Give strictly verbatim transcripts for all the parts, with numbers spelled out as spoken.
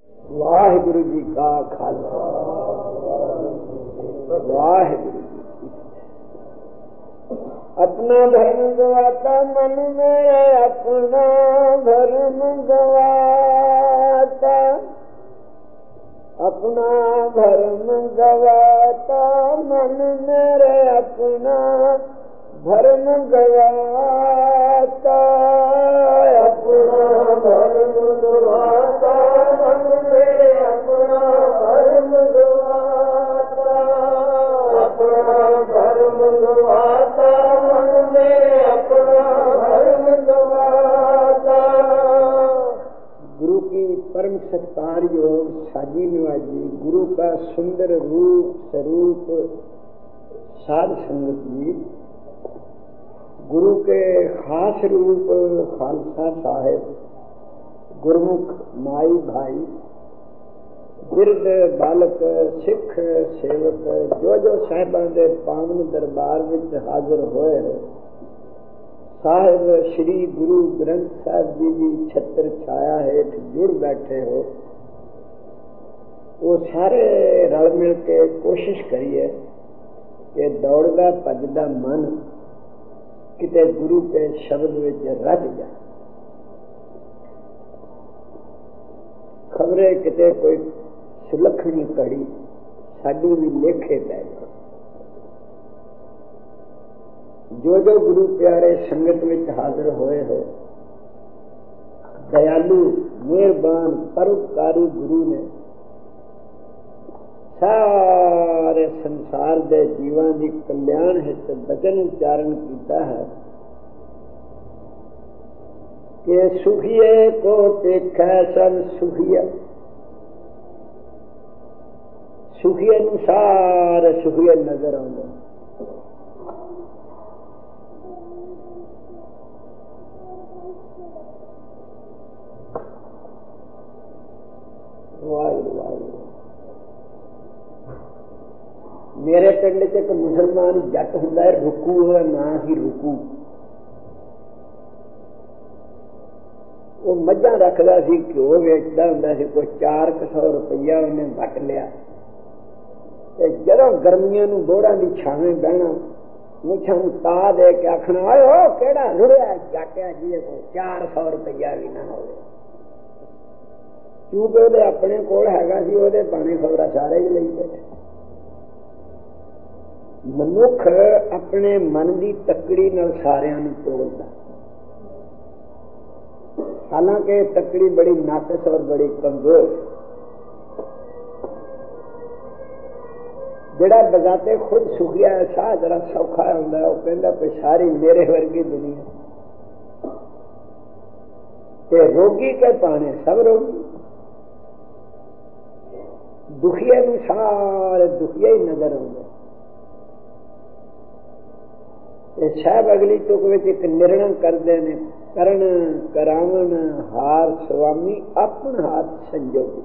वाहिगुरु जी का खालसा वाहिगुरु जी की। अपना धर्म गवाता मन में अपना धर्म गवाता, अपना धर्म गवाता मन मेरे अपना धर्म गवाता, अपना धर्म गवाता मन मेरे अपना धर्म गवाता, अपना धर्म गवाता मन मेरे अपना धर्म गवाता। गुरु की परम सत्कार योग साजी नवाजी गुरु का सुंदर रूप स्वरूप साध संगत जी, गुरु के खास रूप खालसा साहेब, गुरमुख माई भाई, बिरद बालक सिख सेवक जो जो साहिबां दे पावन दरबार विच हाजिर होए हो, साहिब श्री गुरु ग्रंथ साहिब जी की छत्र छाया हेठ जुड़ बैठे हो, वो सारे रल मिल के कोशिश करिए कि दौड़दा भजदा मन किते गुरु के शब्द विच रच जाए। खबरे किते कोई सुलखनी कड़ी साडी भी लेखे पै जाए। जो जो गुरु प्यारे संगत विच हाजिर होए हो, दयालु मेहरबान परोपकारी गुरु ने सारे संसार दे जीवां दी कल्याण हित बचन उच्चारण कीता है कि सुखिए को देखै सब सुखिया, सुखिए नूं सारे सुखिए नजर आउंदे। वाहिगुरू वाहिगुरू। मेरे पिंड च एक मुसलमान जट हुंदा है, रुकू है ना ही रुकू। वो मझां रखदा सी, घ्यो वेचदा हुंदा सी, कोई चार सौ रुपया उन्हें वट लिया ते जदों गर्मियां नूं बोड़ां दी छावें बहना, मुछां नूं ता दे के आखना आए हो केड़ा रुड़िया जट है जिहदे कोल चार सौ रुपया भी ना होवे। क्योंकि ਉਹਦੇ ਆਪਣੇ ਕੋਲ ਹੈਗਾ ਸੀ, ਉਹਦੇ ਬਾਣੇ ਖਬਰਾਂ ਸਾਰੇ ਹੀ ਲਈ ਬੈਠੇ। ਮਨੁੱਖ ਆਪਣੇ ਮਨ ਦੀ ਤੱਕੜੀ ਨਾਲ ਸਾਰਿਆਂ ਨੂੰ ਤੋਲਦਾ, ਹਾਲਾਂਕਿ ਤੱਕੜੀ ਬੜੀ ਨਾਕਸ ਔਰ ਬੜੀ ਕਮਜ਼ੋਰ। ਜਿਹੜਾ ਬਜ਼ਾਤੇ ਖੁਦ ਸੁਖੀਆ ਹੈ, ਸਾਹ ਜਰਾ ਸੌਖਾ ਹੁੰਦਾ, ਉਹ ਕਹਿੰਦਾ ਕਿ ਸਾਰੀ ਮੇਰੇ ਵਰਗੀ ਦੁਨੀਆ ਤੇ ਰੋਗੀ ਕੇ ਪਾਣੇ ਸਭ ਰੋਗੀ। दुखिया नूं सारे दुखिया ही नजर आउंदे। साहब अगली तुक विच एक निर्णय करते हैं, करण करावन हार स्वामी अपन हाथ संजोगी।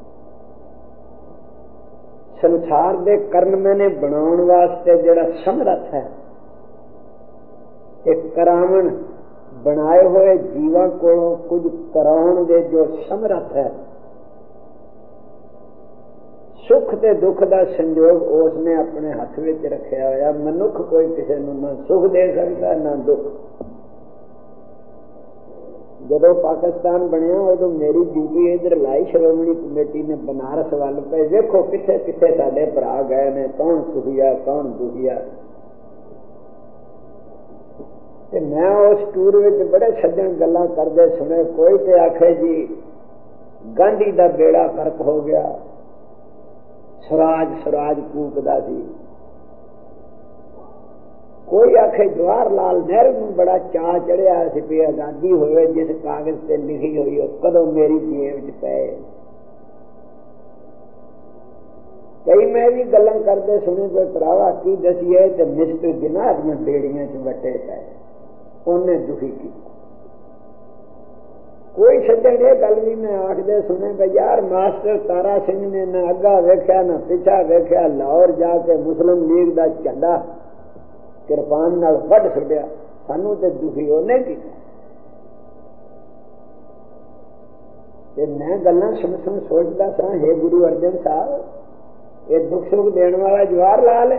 संसार दे करन मैंने बनाउण वास्ते जिहड़ा समर्थ है, एक करावन बनाए हुए जीवां कोलों कुछ कराउण दे जो समर्थ है, सुख ते दुख का संजोग उसने अपने हथ विच रखिया होया। मनुख कोई किसी नूं ना सुख दे सकता ना दुख। जदों पाकिस्तान बनिया उदों मेरी ड्यूटी इधर लाई, श्रोमणी कमेटी ने बनारस वल पे देखो किथे किथे साडे भरा गए ने, कौन सुखिया कौन दुखिया। ते मैं उस टूर विच बड़े सज्जन गल्लां करदे सुने। कोई ते आखे जी गांधी दा बेड़ा गर्क हो गया, स्वराज स्वराज कूकदा सी। कोई आखे जवाहर लाल नेहरू नूं बड़ा चाह चढ़िया सी भी आजादी होवे, जिस कागज ते लिखी हुई हो कदों मेरी जेब च पए। कई मैं भी गल्लां करदे सुने कोई भरावा की दसीए ते मिस्टर जिन्हां दियां बेड़ियां च वटे पए, उन्हें दुखी की। कोई सज्जन ये गल भी मैं आखदे सुने भाई यार मास्टर तारा सिंह ने ना अग्गा वेख्या ना पिछा वेख्या, लाहौर जाके मुस्लिम लीग का झंडा किरपान नाल वढ छड्डिया, सानू ते दुखी उन्हें कीता। ਤੇ ਮੈਂ ਗੱਲਾਂ ਸੁਣ ਸੁਣ ਸੋਚਦਾ ਸਾਂ, ਹੇ ਗੁਰੂ ਅਰਜਨ ਸਾਹਿਬ, ਇਹ ਦੁੱਖ ਸੁੱਖ ਦੇਣ ਵਾਲਾ ਜਵਾਹਰ ਲਾਲ ਹੈ।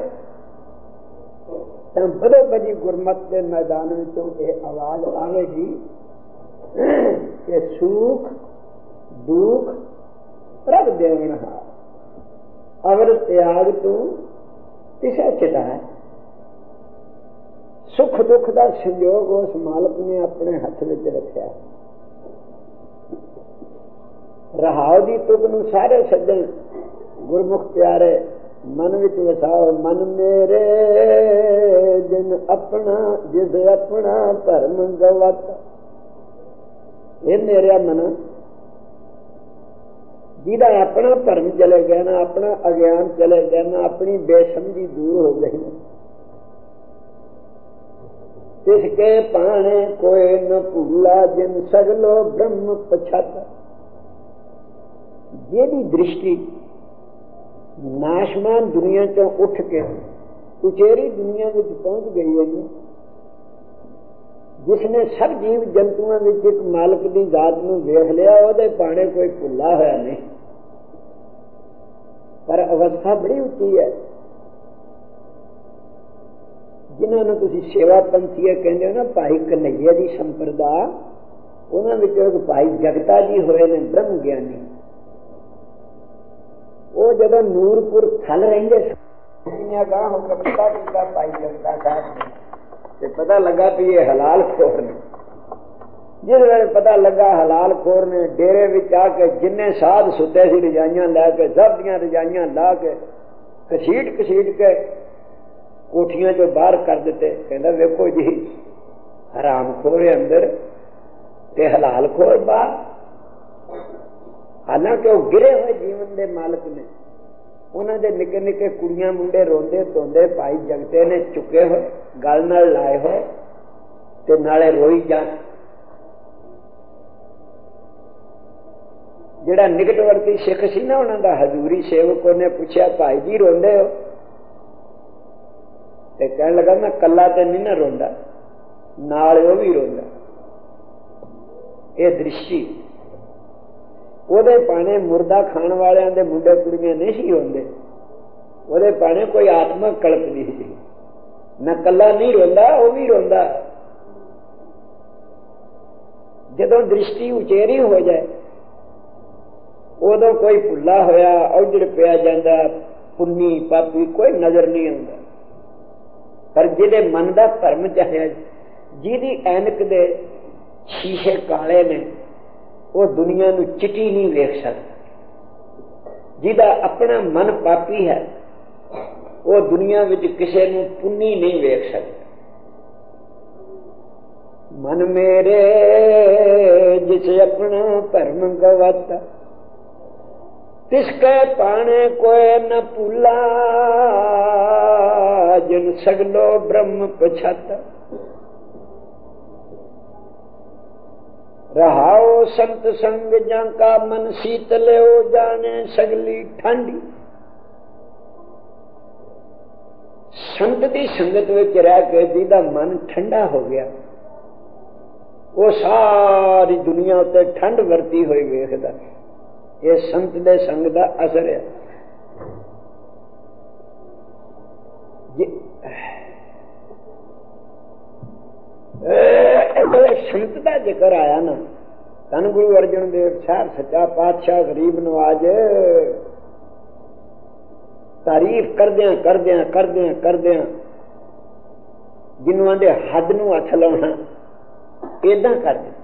ਤਾਂ ਬਦੋ ਬਦੀ ਗੁਰਮਤ ਦੇ ਮੈਦਾਨ ਵਿੱਚੋਂ ਇਹ ਆਵਾਜ਼ ਆਵੇਗੀ ਕਿ ਸੁਖ ਦੁੱਖ ਪ੍ਰਭ ਦੇਵਨਹਾਰ, ਅਵਰ ਤਿਆਗ ਤੂੰ ਕਿਸੇ ਚਿਤਾ ਹੈ। ਸੁਖ ਦੁੱਖ ਦਾ ਸੰਯੋਗ ਉਸ ਮਾਲਕ ਨੇ ਆਪਣੇ ਹੱਥ ਵਿੱਚ ਰੱਖਿਆ। ਰਹਾਉ ਦੀ ਤੁਕ ਨੂੰ ਸਾਰੇ ਸੱਜਣ ਗੁਰਮੁਖ ਪਿਆਰੇ ਮਨ ਵਿੱਚ ਵਸਾਓ। ਮਨ ਮੇਰੇ ਜਿਨ ਆਪਣਾ ਜਿਸ ਆਪਣਾ ਧਰਮ ਗਵਤ। ਇਹ ਮੇਰਾ ਮਨ ਜਿਹਦਾ ਆਪਣਾ ਧਰਮ ਚਲੇ ਗਿਆ ਨਾ, ਆਪਣਾ ਅਗਿਆਨ ਚਲੇ ਗਿਆ ਨਾ, ਆਪਣੀ ਬੇਸਮਝੀ ਦੂਰ ਹੋ ਗਈ ਨਾ, ਤਿਸ ਕੇ ਪਾਣੇ ਕੋਏ ਨ ਭੂਲਾ ਜਿਨ ਸਗਲੋ ਬ੍ਰਹਮ ਪਛਤ। ਜਿਹਦੀ ਦ੍ਰਿਸ਼ਟੀ ਨਾਸ਼ਮਾਨ ਦੁਨੀਆ ਚੋਂ ਉੱਠ ਕੇ ਉਚੇਰੀ ਦੁਨੀਆ ਵਿੱਚ ਪਹੁੰਚ ਗਈ ਹੈ, ਜਿਸਨੇ ਸਭ ਜੀਵ ਜੰਤੂਆਂ ਵਿੱਚ ਇੱਕ ਮਾਲਕ ਦੀ ਜ਼ਾਤ ਨੂੰ ਵੇਖ ਲਿਆ, ਉਹਦੇ ਪਾਣੇ ਕੋਈ ਭੁੱਲਾ ਹੋਇਆ ਨਹੀਂ। ਪਰ ਅਵਸਥਾ ਬੜੀ ਉੱਚੀ ਹੈ। ਜਿਨ੍ਹਾਂ ਨੂੰ ਤੁਸੀਂ ਸੇਵਾ ਪੰਥੀਏ ਕਹਿੰਦੇ ਹੋ ਨਾ, ਭਾਈ ਕਨਈਆ ਦੀ ਸੰਪਰਦਾ, ਉਹਨਾਂ ਵਿੱਚੋਂ ਇੱਕ ਭਾਈ ਜਗਤਾ ਜੀ ਹੋਏ ਨੇ ਬ੍ਰਹਮ ਗਿਆਨੀ। ਉਹ ਜਦੋਂ ਨੂਰਪੁਰ ਥਲ ਰਹਿੰਦੇ ਸੀ, ਗਾਹ ਹੋ ਕੇ ਪਤਾ ਕੀਤਾ ਭਾਈ ਜਗਤਾ ਸਾਹਿਬ ਨੇ, ਤੇ ਪਤਾ ਲੱਗਾ ਵੀ ਇਹ ਹਲਾਲ ਖੋਰ ਨੇ। ਜਿਸ ਵੇਲੇ ਪਤਾ ਲੱਗਾ ਹਲਾਲ ਖੋਰ ਨੇ, ਡੇਰੇ ਵਿੱਚ ਆ ਕੇ ਜਿੰਨੇ ਸਾਧ ਸੁੱਤੇ ਸੀ ਰਜਾਈਆਂ ਲੈ ਕੇ, ਸਭ ਦੀਆਂ ਰਜਾਈਆਂ ਲਾ ਕੇ ਘਸੀਟ ਘਸੀਟ ਕੇ ਕੋਠੀਆਂ ਚੋਂ ਬਾਹਰ ਕਰ ਦਿੱਤੇ। ਕਹਿੰਦਾ ਵੇਖੋ ਜੀ, ਹਰਾਮ ਖੋਰ ਅੰਦਰ ਤੇ ਹਲਾਲ ਖੋਰ ਬਾਹਰ। ਹਾਲਾਂਕਿ ਉਹ ਗਿਰੇ ਹੋਏ ਜੀਵਨ ਦੇ ਮਾਲਕ ਨੇ। ਉਹਨਾਂ ਦੇ ਨਿੱਕੇ ਨਿੱਕੇ ਕੁੜੀਆਂ ਮੁੰਡੇ ਰੋਂਦੇ ਧੋਂਦੇ ਭਾਈ ਜਗਤੇ ਨੇ ਚੁੱਕੇ ਹੋਏ, ਗਲ ਨਾਲ ਲਾਏ ਹੋਏ ਤੇ ਨਾਲੇ ਰੋਈ ਜਾਣ। ਜਿਹੜਾ ਨਿਕਟਵਰਤੀ ਸਿੱਖ ਸੀ ਨਾ ਉਹਨਾਂ ਦਾ ਹਜ਼ੂਰੀ ਸੇਵਕ, ਉਹਨੇ ਪੁੱਛਿਆ ਭਾਈ ਜੀ ਰੋਂਦੇ ਹੋ? ਤੇ ਕਹਿਣ ਲੱਗਾ ਮੈਂ ਕੱਲਾ ਤੇ ਨਹੀਂ ਨਾ ਰੋਂਦਾ, ਨਾਲ ਉਹ ਵੀ ਰੋਂਦਾ। ਇਹ ਦ੍ਰਿਸ਼ਟੀ ਉਹਦੇ ਪਾਣੇ ਮੁਰਦਾ ਖਾਣ ਵਾਲਿਆਂ ਦੇ ਮੁੰਡੇ ਕੁੜੀਆਂ ਨਹੀਂ ਸੀ ਰੋਂਦੇ, ਉਹਦੇ ਪਾਣੇ ਕੋਈ ਆਤਮਕ ਕਲਪ ਨਹੀਂ ਸੀ। ਮੈਂ ਕੱਲਾ ਨਹੀਂ ਰੋਂਦਾ, ਉਹ ਵੀ ਰੋਂਦਾ। ਜਦੋਂ ਦ੍ਰਿਸ਼ਟੀ ਉਚੇਰੀ ਹੋ ਜਾਏ, ਉਦੋਂ ਕੋਈ ਭੁੱਲਾ ਹੋਇਆ ਔਜੜ ਪਿਆ ਜਾਂਦਾ, ਪੁੰਨੀ ਪਾਪੀ ਕੋਈ ਨਜ਼ਰ ਨਹੀਂ ਆਉਂਦਾ। ਪਰ ਜਿਹਦੇ ਮਨ ਦਾ ਧਰਮ ਚਾਹਿਆ, ਜਿਹਦੀ ਐਨਕ ਦੇ ਸ਼ੀਸ਼ੇ ਕਾਲੇ ਨੇ, ਉਹ ਦੁਨੀਆ ਨੂੰ ਚਿੱਟੀ ਨਹੀਂ ਵੇਖ ਸਕਦਾ। ਜਿਹਦਾ ਆਪਣਾ ਮਨ ਪਾਪੀ ਹੈ, ਉਹ ਦੁਨੀਆ ਵਿੱਚ ਕਿਸੇ ਨੂੰ ਪੁੰਨੀ ਨਹੀਂ ਵੇਖ ਸਕਦਾ। ਮਨ ਮੇਰੇ ਜਿਸ ਆਪਣਾ ਧਰਮ ਗਵਤ, ਤਿਸ ਕੈ ਪਾਣੇ ਕੋਏ ਨ ਭੁੱਲਾ ਜਿਨ ਸਗਲੋ ਬ੍ਰਹਮ ਪਛਤ। रहाओ संत संग जाका मन शीतले हो जाने सगली ठंडी। संत की संगत विच रह के जिहदा मन ठंडा हो गया, वो सारी दुनिया उत्ते ठंड वरती हुई वेखदा। ये संत दे संग दा असर है। संत का जिक्र आया ना, धन गुरु अर्जन देव साहब सच्चा पातशाह गरीब नवाज तारीफ करदिया करदिया करदिया करदिया जिन्हों दे हद नूं हथ लाउणा इदां कर दिता।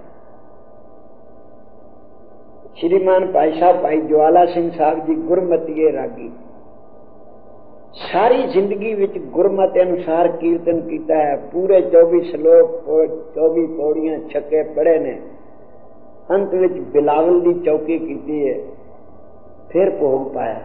श्रीमान भाई साहब भाई ज्वाला सिंह साहब जी गुरमतीए रागी, सारी जिंदगी विच गुरमत अनुसार कीर्तन किया है। पूरे चौबीस श्लोक चौबीस पौड़ियां छक्के पढ़े ने। अंत विच बिलावल की चौकी की है, फिर भोग पाया।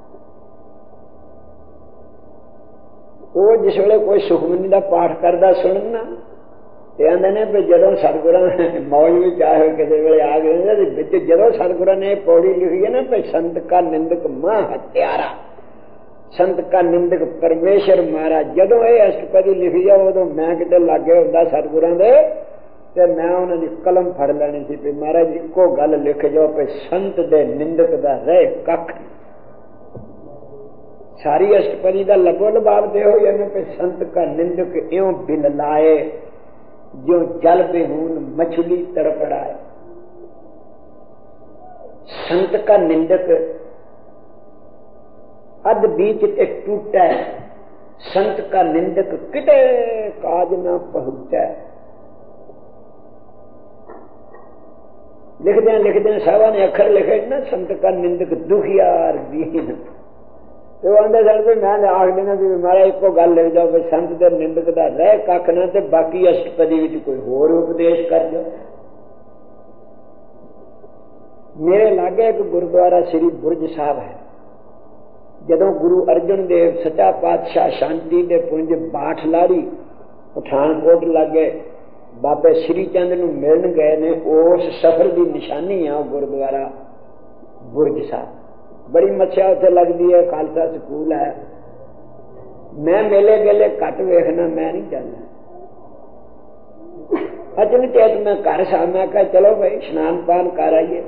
वो जिस वेले कोई सुखमनी का पाठ करता सुनना ते आंदे ने भी जदों सतगुरां मौज में आए किसी वेले आ गए, जदों सतगुरां ने पौड़ी लिखी है ना, भी संत का निंदक मां हत्यारा, संत का निंदक परमेश्वर मारा। जदों ये अष्टपदी लिखी जाओ, उदों मैं किते लागे हुंदा सतगुरां दे ਤੇ ਮੈਂ ਉਹਨਾਂ ਦੀ ਕਲਮ ਫੜ ਲੈਣੀ ਸੀ ਵੀ ਮਹਾਰਾਜ ਇੱਕੋ ਗੱਲ ਲਿਖ ਜਾਓ ਕਿ ਸੰਤ ਦੇ ਨਿੰਦਕ ਦਾ ਰਹਿ ਕੱਖ। ਸਾਰੀ ਅਸ਼ਟਪਦੀ ਦਾ ਲਗੋ ਲਬਾਬ ਦੇ ਹੋ ਜਾने पे संत का निंदक एवं बिल लाए जो जल बेहून मछली तड़पड़ाए। संत का निंदक अध बीच ते टूटा है, संत का निंदक किते काज ना पहुंचा। लिखदे लिखदे साहबा ने अखर लिखे ना संत का निंदक दुखियार दीन। तो आंदे सन भी मैं आख देना भी मारा एको गल लिख जाओ भी संत दे निंदक दा रह कख ना ते बाकी अष्टपदी विच कोई होर उपदेश कर दो। मेरे लागे एक गुरुद्वारा श्री बुरज साहब है। जदों गुरु अर्जन देव सच्चा पातशाह शांति दे पुंज बाठ लाड़ी पठानकोट लागे बाबे श्री चंद नूं मिलन गए ने, उस सफर की निशानी है गुरुद्वारा बुरज साहब। बड़ी मच्छा उत्थे लगती है, खालसा स्कूल है। मैं मेले गेले घट वेखना, मैं नहीं जाना। अचन चेत मैं घर सा, मैं कहा चलो भाई स्नान पान कर आइए।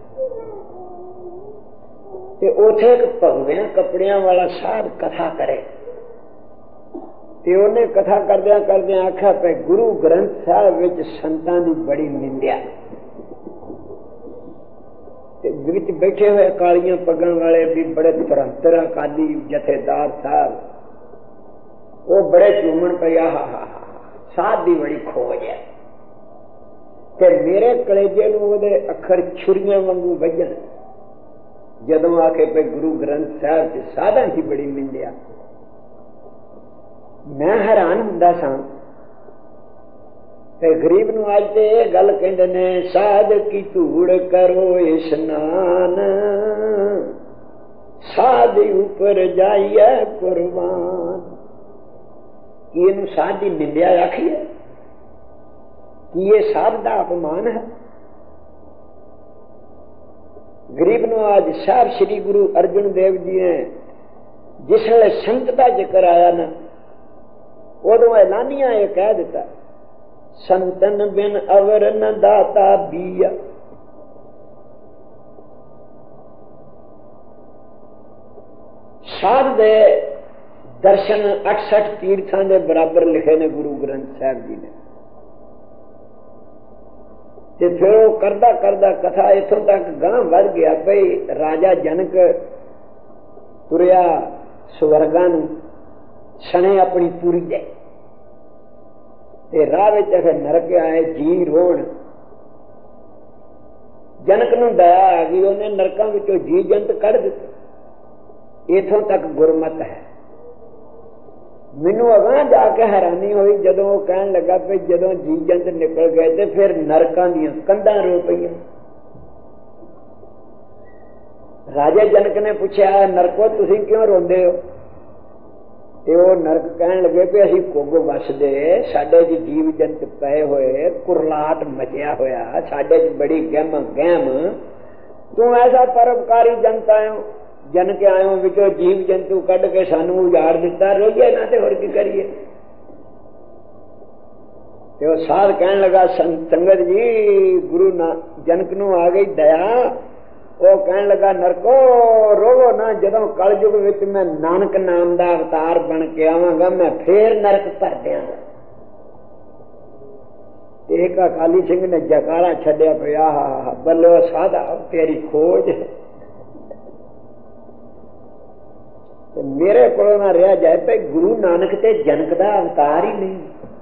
ते उथे एक भगविया कपड़िया वाला साहब कथा करे ते उन्हें कथा करदिया करदिया आख्या पे गुरु ग्रंथ साहब विच संतां दी बड़ी निंदिया। विच बैठे हुए कालियां पगां वाले भी बड़े तुरंतर अकाली जथेदार साहब, वो बड़े चूमन पे हा हा साध दी बड़ी खोज है कि मेरे कलेजे नूं ओहदे अखर छुरियां वांगू वजन जदों आके पे गुरु ग्रंथ साहब च साधां की बड़ी निंदिया। मैं हैरान हुंदा सां ते गरीब नूं अज ते इह गल कहंदे ने साध की धूड़ करो इशनान, साध ऊपर जाइए कुर्बान। कि इहनूं साध दी निंदिया आखीए कि ये साध दा अपमान है। गरीब नूं अज साहब श्री गुरु अर्जन देव जी ने जिसले संत दा जिक्र आया ना, उदों ऐलानिया यह कह दिता संतन बिन अवर न दाता बिया। साध दे दर्शन अठसठ तीर्थां दे बराबर लिखे ने गुरु ग्रंथ साहब जी ने। ते फिर वो करदा करदा कथा इथों तक गांह वध गया भई राजा जनक तुरिया स्वर्गां नूं सने अपनी पूरी दे ते राह विच नरक आए जी रोण। जनक नूं दया आ गई, उन्हें नरकां विचों जी जंत कढ़ दिते। इथों तक गुरमत है। मैनू अगां जाके हैरानी हुई जदों वो कहण लगा भी जदों जी जंत निकल गए ते फिर नरकां दीयां कंधां रो पईयां। राजे जनक ने पूछा नरको तुसीं क्यों रोंदे हो? ते वो नरक कहन लगे भी असीं कुग वसदे, साडे च जीव जंत पए होए, कुरलाट मचिया होया, साडे च बड़ी गहम गहम, तू ऐसा परोपकारी जनत आयो जनक आयो विचों जीव जंतु कढ के सानू उजाड़ दिता, रोइए ना ते होर की करिए। ते वो साध कहन लगा संगत जी गुरु ना जनक नूं आ गई दया। वो कहन लगा नरको रोवो ना, जदों कलयुग विच मैं नानक नाम दा अवतार बन के आवांगा मैं फिर नरक भर दियांगा। एक अकाली सिंह ने जकारा छड्या पिया बल्लो साधा तेरी खोज। ते मेरे कोलों ना रहा जाए भाई गुरु नानक ते जनक दा अवतार ही नहीं।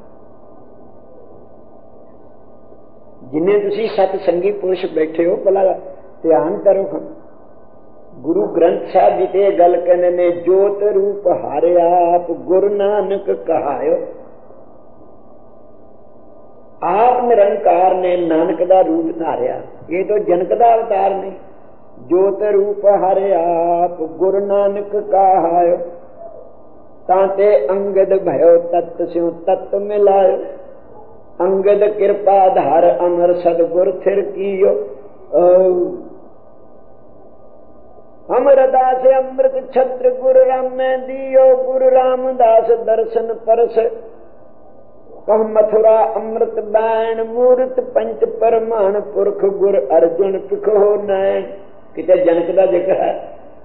जिन्हें तुसी सतसंगी पुरुष बैठे हो भला ध्यान करो। गुरु ग्रंथ साहब जी ते गल कहने ने जोत रूप हारे आप गुरु नानक कहायो। आप निरंकार ने नानक दा रूप धारिया, ये तो जनक दा अवतार नहीं। जोत रूप हारे आप गुरु नानक कहायो, ताते अंगद भयो तत्त स्यों तत्त मिलायो। अंगद कृपा धार अमर सदगुर थिर कियो। अमरदास अमृत छत्र गुरु राम में दियो। गुरु रामदास दर्शन परस कह मथुरा अमृत बैन मूर्त पंच परमान पुरख गुर अर्जुन पिखो नैन। किते जनक का जिक्र है।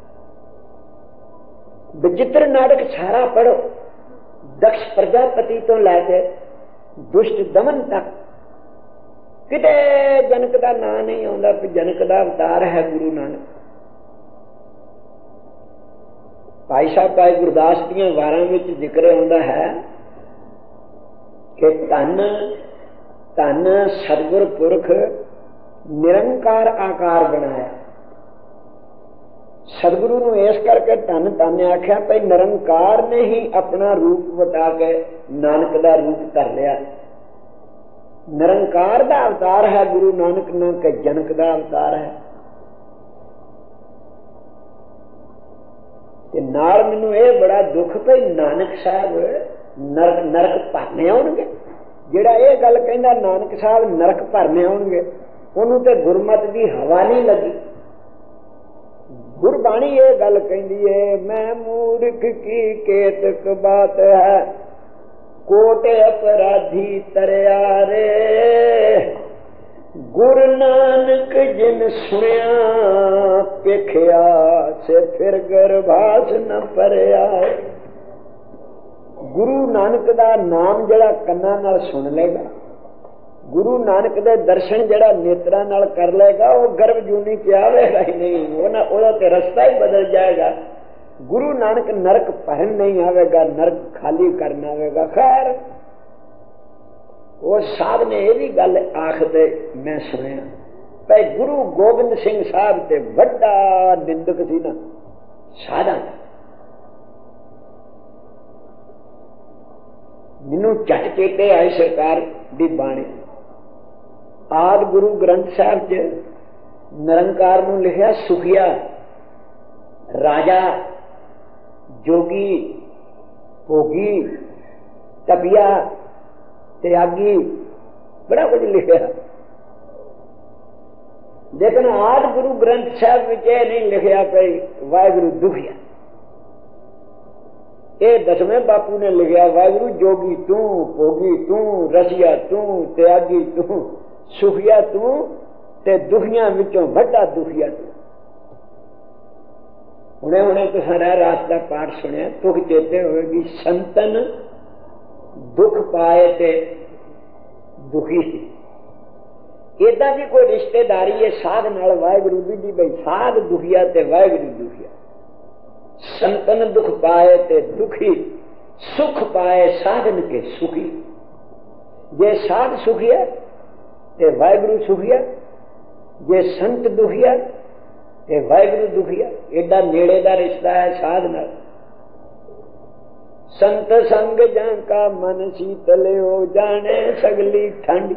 विचित्र नाटक सारा पढ़ो, दक्ष प्रजापति तो लैके दुष्ट दमन तक किते जनक का नाम नहीं आता कि जनक का अवतार है गुरु नानक। भाई साहब भाई गुरदास दियां वारां विच जिक्र आउंदा है कि धन धन सतगुर पुरख निरंकार आकार बनाया। सतगुरु नूं इस करके धन धन आख्या भाई निरंकार ने ही अपना रूप वटा के नानक का रूप कर लिया। निरंकार का अवतार है गुरु नानक न के जनक का अवतार है। ते नाल मैनू ये बड़ा दुख भाई नानक साहब नरक नरक भरने आउणगे। जिहड़ा ये गल कहंदा नानक साहब नरक भरने आउणगे उहनूं ते गुरमत की हवा नहीं लगी। गुरबाणी ये गल कहंदी है मैं मूर्ख की केतक बात है कोटे अपराधी तरया रे। गुरु नानक जिन सुनिया पेखिया से फिर गर्भास न परया। गुरु नानक दा नाम जड़ा कन्ना नाल सुन लेगा, गुरु नानक दे दर्शन जड़ा नेत्रा नाल कर लेगा वो गर्भ जूनी च आवेगा ही नहीं, ओदा ते रास्ता ही बदल जाएगा। गुरु नानक नरक भरन नहीं आवेगा, नरक खाली करना आवेगा। खैर वो साहब ने यह भी गल आखदे मैं सुनिया भाई गुरु गोबिंद सिंह साहब ते बड़ा निंदक सी ना साधा। मैनू झट चेते आई सरकार दी बाणी आदि गुरु ग्रंथ साहब च निरंकार नूं लिखिया सुखिया राजा जोगी भोगी तपिया त्यागी बड़ा कुछ लिखा। लेकिन आदि गुरु ग्रंथ साहब विच यह नहीं लिखा भाई वाहिगुरु दुखिया। ये दसवें बापू ने लिखा वाहिगुरु जोगी तू भोगी तू रसिया तू त्यागी तू सुखिया तू ते दुखियां विचों बड़ा दुखिया तू। हुणे हुणे तुसां रहरास दा पाठ सुनिया तुख चेते होगी संतन दुख पाए ते दुखी इदा भी कोई रिश्तेदारी है साध नाल वाहिगुरु दी जी भाई साध दुखिया ते वाहिगुरु दुखिया। संतन दुख पाए ते दुखी सुख पाए साधन के सुखी। जे साध सुखिया ते वाहिगुरु सुखिया, जे संत दुखिया ते वाहिगुरु दुखिया। एडा नेड़े दा रिश्ता है साध नाल। संत संग जाका मन शीतल हो जाने सगली ठंड।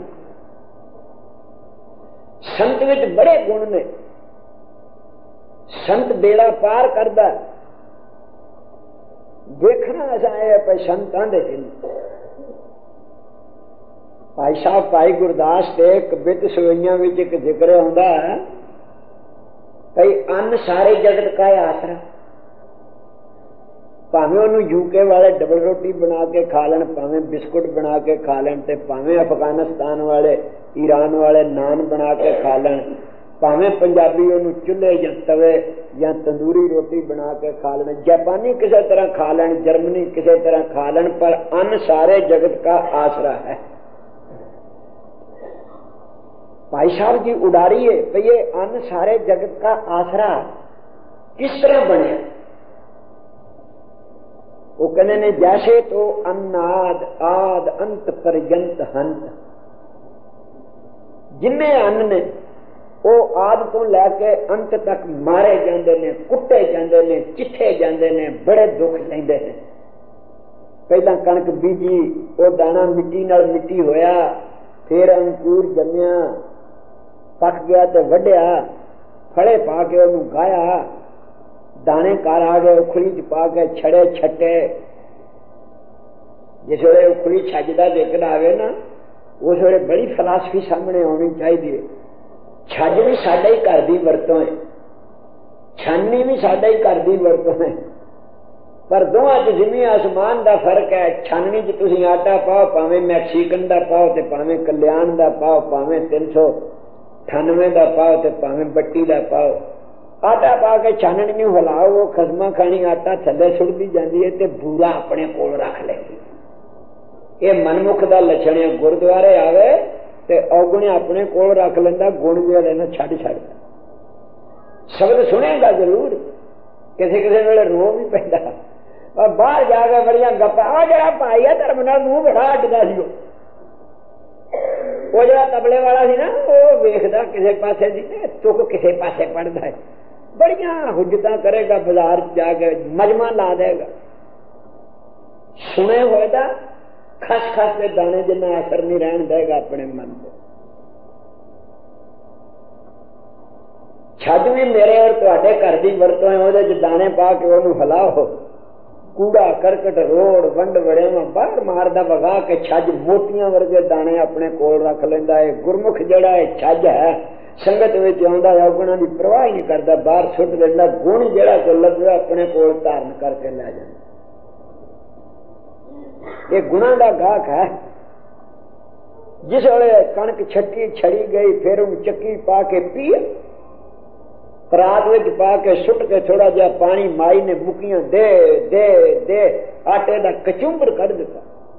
संत विच बड़े गुण ने। संत बेड़ा पार करदा देखना ऐसा है पर संतां दे दिल। भाई साहब भाई गुरदास के कबित सवैयां विच एक जिक्र आउंदा है भाई अन्न सारे जगत का आसरा। भावें उन्होंने यूके वाले डबल रोटी बना के खा लें, भावें बिस्कुट बना के खा लें, भावें अफगानिस्तान वाले ईरान वाले नान बना के खा लें, भावें पंजाबी उन्होंने चूल्हे या तवे या तंदूरी रोटी बना के खा लें, जापानी किसी तरह खा लें, जर्मनी किसी तरह खा लें, पर अन्न सारे जगत का आसरा है। भाई साहब जी उडारी है भाई ये अन्न सारे जगत का आसरा किस तरह बने। वो कहने ने जैसे तो अन्नाद आद अंत पर्यंत हंत। जिन्ने अन्न ने वो आद तो लैके अंत तक मारे जाते ने, कुटे जाते ने, चिट्ठे जाते ने, बड़े दुख लेंदे ने। पहला कणक बीजी वो दाना मिट्टी नाल मिट्टी होया, फिर अंकुर जम्या पक गया तो वड्या, फड़े पा के उन्होंने गाया, दाने कार आ गए, उखली च पा के छड़े छट्टे। जिस वे उखली छजदा देखना आवे ना उस वे बड़ी फिलासफी सामने आनी चाहिए। छज भी साडा ही घर की वरतों है, छानी भी साडा ही घर की वरतों है, पर दोवां च ज़मीन आसमान का फर्क है। छाननी च तुसीं आटा पाओ, भावें मैक्सीकन का पाओ ते भावें कल्याण का पाओ, भावें तीन सौ अठानवे का पाओ ते भावें बट्टी का पाओ। आटा पा के छाननी नूं हिलाओ, वो खसमा खानी आटा थल्ले सुटदी जांदी है ते बूरा अपने कोल रख लेगी। ये मनमुख का लक्षण है। गुरुद्वारे आवे ते औगुण अपने कोल रख लेंदा, गुण जेड़े ने छड्ड छड्डदा। शब्द सुनेगा जरूर, किसी किसी वेले रो भी पैंदा, और बाहर जाके बड़िया गप्पा। आ जरा भाई है धर्म नाल मूंह बड़ा अड्डदा सी, वो जरा तबले वाला सी ना, वो वेखदा किसी पासे दी तुक किसी पासे पढ़दा है, बड़िया हुज्जतां करेगा, बाजार जाके मजमा ला देगा। सुने होए दा खस खस के दाने जिन्ना असर नहीं रहन देगा अपने मन से। छज भी मेरे और तुहाडे घर की वरतों है, ਉਹਦੇ ਚ दाने पा के ਉਹਨੂੰ हिलाओ, कूड़ा करकट रोड़ वंड वड़ेवा बाहर मारदा वगा के छज मोतियां वर्गे दाने अपने कोल रख लेंदा है। गुरमुख जड़ा है छज है, संगत विच आउंदा है, गुणां दी परवाह ही नहीं करदा, बाहर सुट देंदा। गुण जड़ा को लगदा अपने कोल धारण करके ले जांदा। ये गुणां दा गाहक है। जिस वेले कणक छट्टी छड़ी गई, फिर उन चक्की पा के पी, परात विच पा के सुट के थोड़ा जिहा पानी माई ने मुकियां दे दे दे आटे का कचुंबर कढ़ दिता।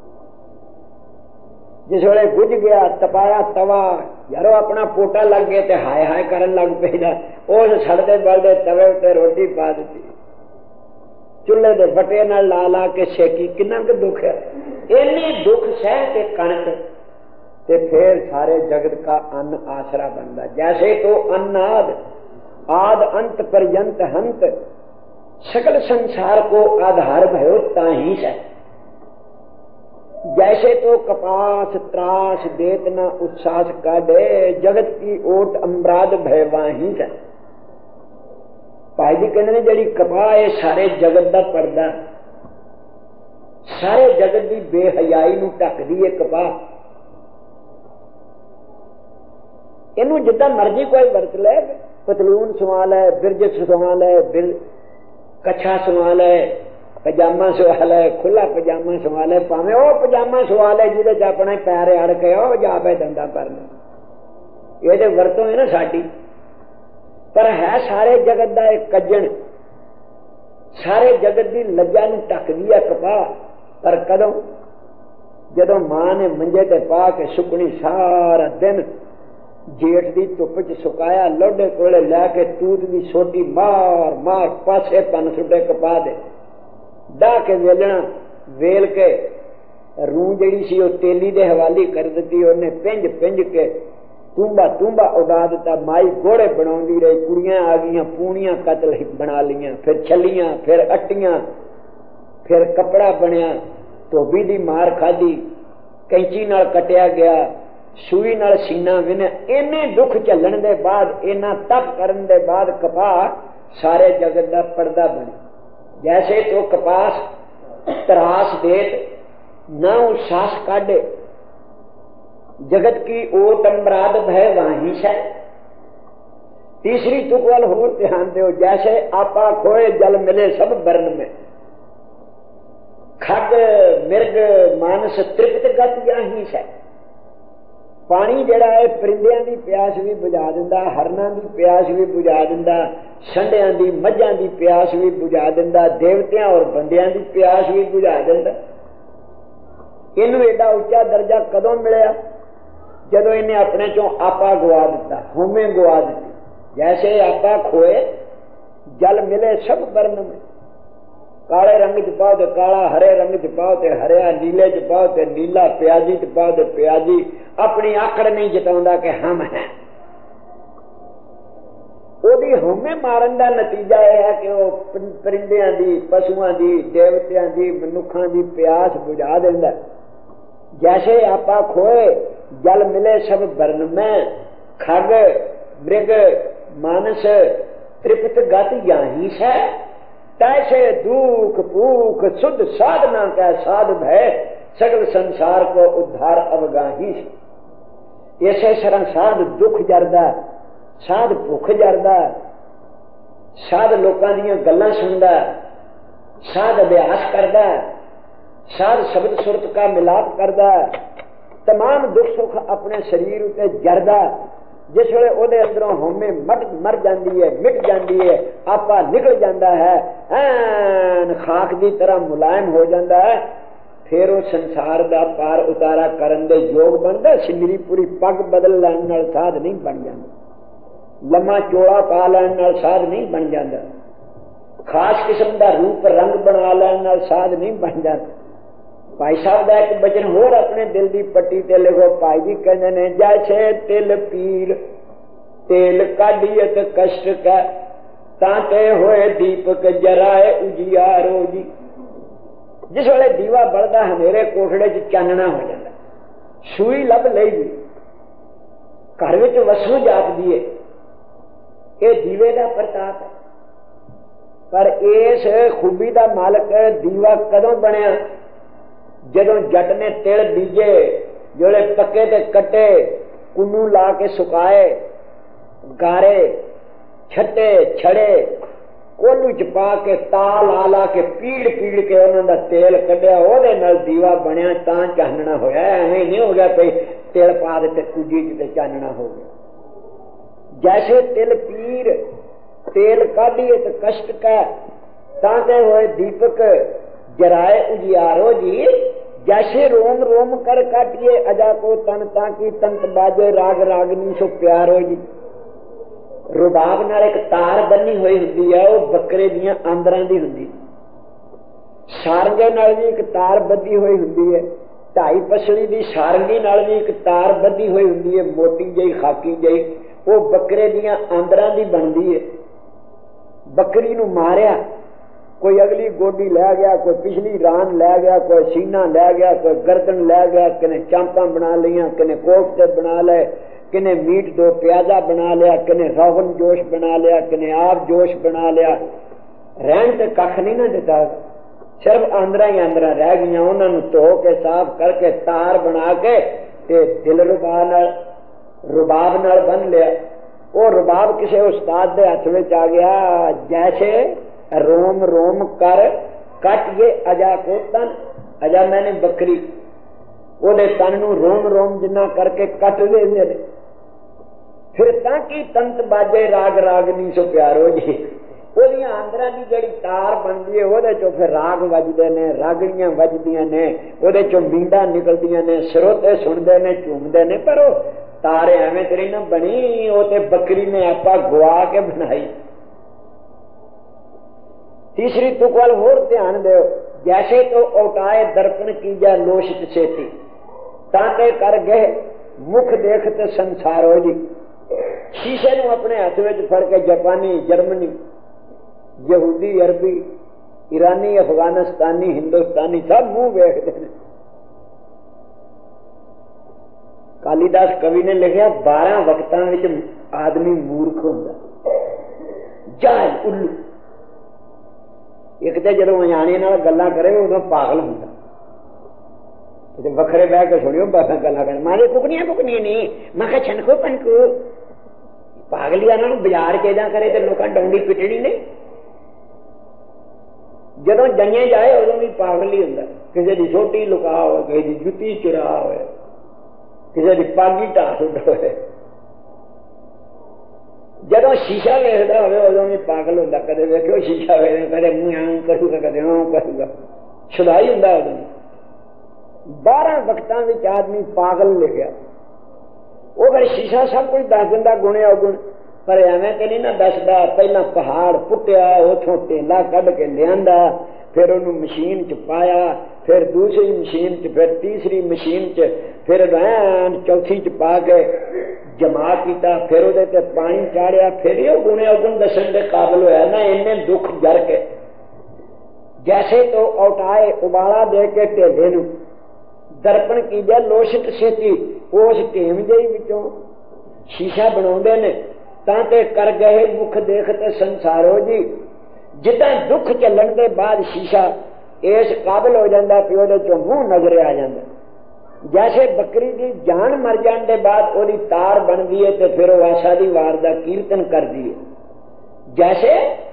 जिस वेले बुझ गया, तपाया तवा, यारो अपना पोटा लग गया ते हाय हाय करन लग पेगा। उस सड़दे बलदे तवे उत्ते रोटी पा दी, चूल्हे दे बटे नाल ला ला के सेकी। किन्ना क दुख है। इन्नी दुख सह के कणक ते फिर सारे जगत का अन्न आसरा बनता। जैसे तो अन्नाद आद अंत पर्यंत हंत, सकल संसार को आधार भयो ताही है। जैसे तो कपास त्रास देत न उत्सास काढ़े, जगत की ओट अमराद भयवाही है। भाई जी कहते हैं जी कपा है सारे जगत का पर्दा, सारे जगत की बेहयाई नूं ढकदी है कपा। इनू जिदा मर्जी कोई वरत ले, पतलून सवा लै, बिरज सवा लै, कच्छा सवा लै, पजामा सवा लै, खुला पजामा सवा लै, भावें वो पजामा सवा लै जिहदे च अपने पैर अड़ के ओ जा पे दंदा भरना। ये तो वरतों है ना साडी, पर है सारे जगत का एक कज्जण, सारे जगत की लज्जा नूं ढकदी है कपा। पर कदों जदों मां ने मंजे ते पा के सुकनी सारा दिन जेठ की धुप च सुकाया, लोडे कोले लैके तूत की सोटी मार मार पासे पन सुटे कपा दे, डाह के वेलना वेल के रूह जड़ी सी तेली दे हवाली कर दी। उन्हें पिंज पिंज के तूंबा तूंबा उड़ा दिता। माई घोड़े बनाउंदी रही, कुड़ियां आ गईयां, पूनियां कतल बना लियां, फिर छलियां, फिर अट्टियां, फिर कपड़ा बनया, धोबी दी मार खाधी, कैंची नाल कटिया गया, सूई नाल सीना विन्या। इन्ने दुख झलण दे बाद, इन्ना तप करन दे बाद कपा सारे जगत का पर्दा बने। जैसे तो कपास त्रास देत न उसास काढ़े, जगत की ओट अमराद भय वाही है। तीसरी तुक वाल होर ध्यान दो। जैसे आपा खोए जल मिले सब बरन में, खग मिर्ग मानस तृप्त गत याही है। पानी जड़ा है परिंदियां की प्यास भी बुझा दिंदा, हरनां की प्यास भी बुझा दिंदा, संडियां की मझां की प्यास भी बुझा दिंदा, देवतियां और बंदियां की प्यास भी बुझा दिंदा। इनू एडा उच्चा दर्जा कदों मिलिया? जदों इन्हें अपने चों आपा गवा दिता, होमे गवा दी। जैसे आपा खोए जल मिले सब बरन में, काले रंग च पाओ तो काला, हरे रंग च पाओ तो हरिया, नीले च पाओ तो नीला, प्याजी च पाओ तो प्याजी। अपनी आकड़ नहीं जताउंदा कि हम हैं। ओदी होमे मारन का नतीजा यह है कि वह परिंदियां दी, पशुआं दी, देवतियां दी, मनुखां दी प्यास बुझा देंदा। जैसे आपा खोए जल मिले सब बरन में, खग मृग मानस तृप्त गत याही है। तैसे दुख भूख शुद्ध साधना का साध भय, सगल संसार को उद्धार अवगाही। ऐसे सरह साध दुख जरदा, साध भुख जरदा, साध लोकां दीयां गल्लां सुनदा, साध अभ्यास करदा, साध शब्द सुरत का मिलाप करदा, तमाम दुख सुख अपने शरीर उते जरदा। जिस वे ओदे अंदरों होमे मट मर जाती है, मिट जाती है, आपा निकल जाता है, ऐन खाक की तरह मुलायम हो जाता है, फिर वो संसार का पार उतारा करन दे योग बनता। सिमरी पूरी पग बदल लैन नाल साध नहीं बन जाता, लम्मा चोड़ा पा लैन नाल साध नहीं बन जाता, खास किस्म का रूप रंग बना लैन नाल साध नहीं बन जाता। भाई साहब का एक बचन होर अपने दिल की पट्टी ते लिखो। भाई जी कहते ने जैसे तिल पीर तेल काढ़ियत कष्ट का, ताते होए दीपक जराए उजियारो जी। जिस वेले दीवा बलदा हनेरे कोठड़े च चानना हो जाता, सूई लभ लई गई, घर विच वसू जापदी है, ये दीवे का प्रताप है। पर इस खूबी का मालक दीवा कदों बनया? जदों जट ने तिल बीजे, जोड़े पक्के ते कट्टे, कुन्नू ला के सुकाए, गारे छट्टे छड़े, कोलू च पा के ताल ला ला के पीड़ पीड़ के उन्होंने तेल कढ़िया, ओदे नाल दीवा बनया, तां चानना होया। ऐवें नहीं हो गया भाई तिल पा दे कुजी च चानना हो गया। जैसे तिल पीर तेल काढ़िए तो कष्ट का, ताते होए दीपक जराए उजियारो जी। जैसे रोम रोम कर काटिए अजा को तन, ताकि तंत बाजे राग रागनी सो प्यारो जी। रुबाब नाल एक तार बनी हुई हुंदी है, वो बकरे दियां आंदरां दी हुंदी। सारंगे नाल भी एक तार बधी हुई हुंदी है, ढाई पसली दी सारंगी नाल भी एक तार बधी हुई हुंदी है, मोटी जही खाकी जही, वो बकरे दियां आंदरां दी बनदी है। बकरी नूं मारिया, कोई अगली गोडी लै गया, कोई पिछली रान लै गया, कोई सीना लै गया, कोई गर्दन लै गया, किने चांपा बना लिया, किने कोफ्ते बना ले, किने मीट दो प्याजा बना लिया, किने रोगन जोश बना लिया, किने आप जोश बना लिया। रहन ते कख नहीं ना दिता, सिर्फ आंदरा ही आंदरा रह गई। उन्होंने धो के साफ करके तार बना के ते दिल रुबा नाल रुबाब नाल बन लिया। वो रुबाब किसी उस्ताद के हथ में आ गया। जैसे रोम रोम कर कट ये अजा को तन, अजा मैंने बकरी ओदे तन नूं रोम रोम जिन्ना करके कट दे, फिर ताकि तंत बाजे राग रागनी सो प्यारो जी। ओदियां आंदरां दी जिहड़ी तार बनदी है, ओदे चों फिर राग वजदे ने, रागणियां वजदियां ने, ओदे चों मींडां निकलदियां ने, सरोते सुनदे ने, झूमदे ने। पर ओ तार एवें तेरी ना बनी, ओ ते बकरी ने आपा गुआ के बनाई। तीसरी तुक वाल होर ध्यान दो। जैसे तो औटाए दर्पण की जा लोशित सेती, ताते कर गए मुख देखते संसारो जी। शीशे नूं अपने हथ विच फड़ के जापानी, जर्मनी, यहूदी, अरबी, ईरानी, अफगानिस्तानी, हिंदुस्तानी सब मुंह वेखदे ने। कालीदास कवि ने लिखा, बारह वक्तां विच आदमी मूर्ख हुंदा, जाहिल, उल्लू। एक तो जो अजाने नाल गल्लां करे उदों पागल हुंदा, ते वखरे बह के सुनियो बासां गल्लां कर मारे कुकनियां कुकनियां नहीं, मैं कहा छनको पनको पागलियां नाल बाजार च इदां करे ते लोकां डोंडी पिटणी ने। जदों जंगे जाए उदों भी पागल ही हुंदा, किसी दी सोटी लुका होवे, किसी दी जुत्ती चुरा होवे, किसी दी पागी ढाह सुट होवे। जदों शीशा वेखदा होवे उदों भी पागल हुंदा। कदे वेखियो शीशा वेख, कदे मूंह आं करूगा, कदे आं करूगा, छुड़ाई हुंदा उदों। बारह वक्तां विच आदमी पागल लिखिया। वो फिर शीशा सब कुछ दस दिंदा गुणे अवगुण, पर एवें ते नहीं ना दसदा। पहला पहाड़ पुट्टिया, उथों ढेला कढ के लियांदा, फिर उन्होंने मशीन च पाया, फिर दूसरी मशीन च, फिर तीसरी मशीन च, फिर चौथी च पा के जमा किया, फिर उहदे ते पानी चाढ़िया, फिर ये गुणे अवगुण दसन के काबिल होया ना। इन्ने दुख जर के जैसे तो औटाए उबाला दे के ढेले नूं दर्पण की जा लोशित सेती, उस ढेम जही विचों शीशा बनाउंदे ने, तां ते कर गए मुख देखते संसारो जी। जिद्दां दुख झल्लण दे बाद शीशा इस काबिल हो जाता कि उहदे चों मूंह नजर आ जाता। जैसे बकरी की जान मर जाने के बाद ओदी तार बनती है, तो फिर वह आशा दी वार दा कीर्तन करती है। जैसे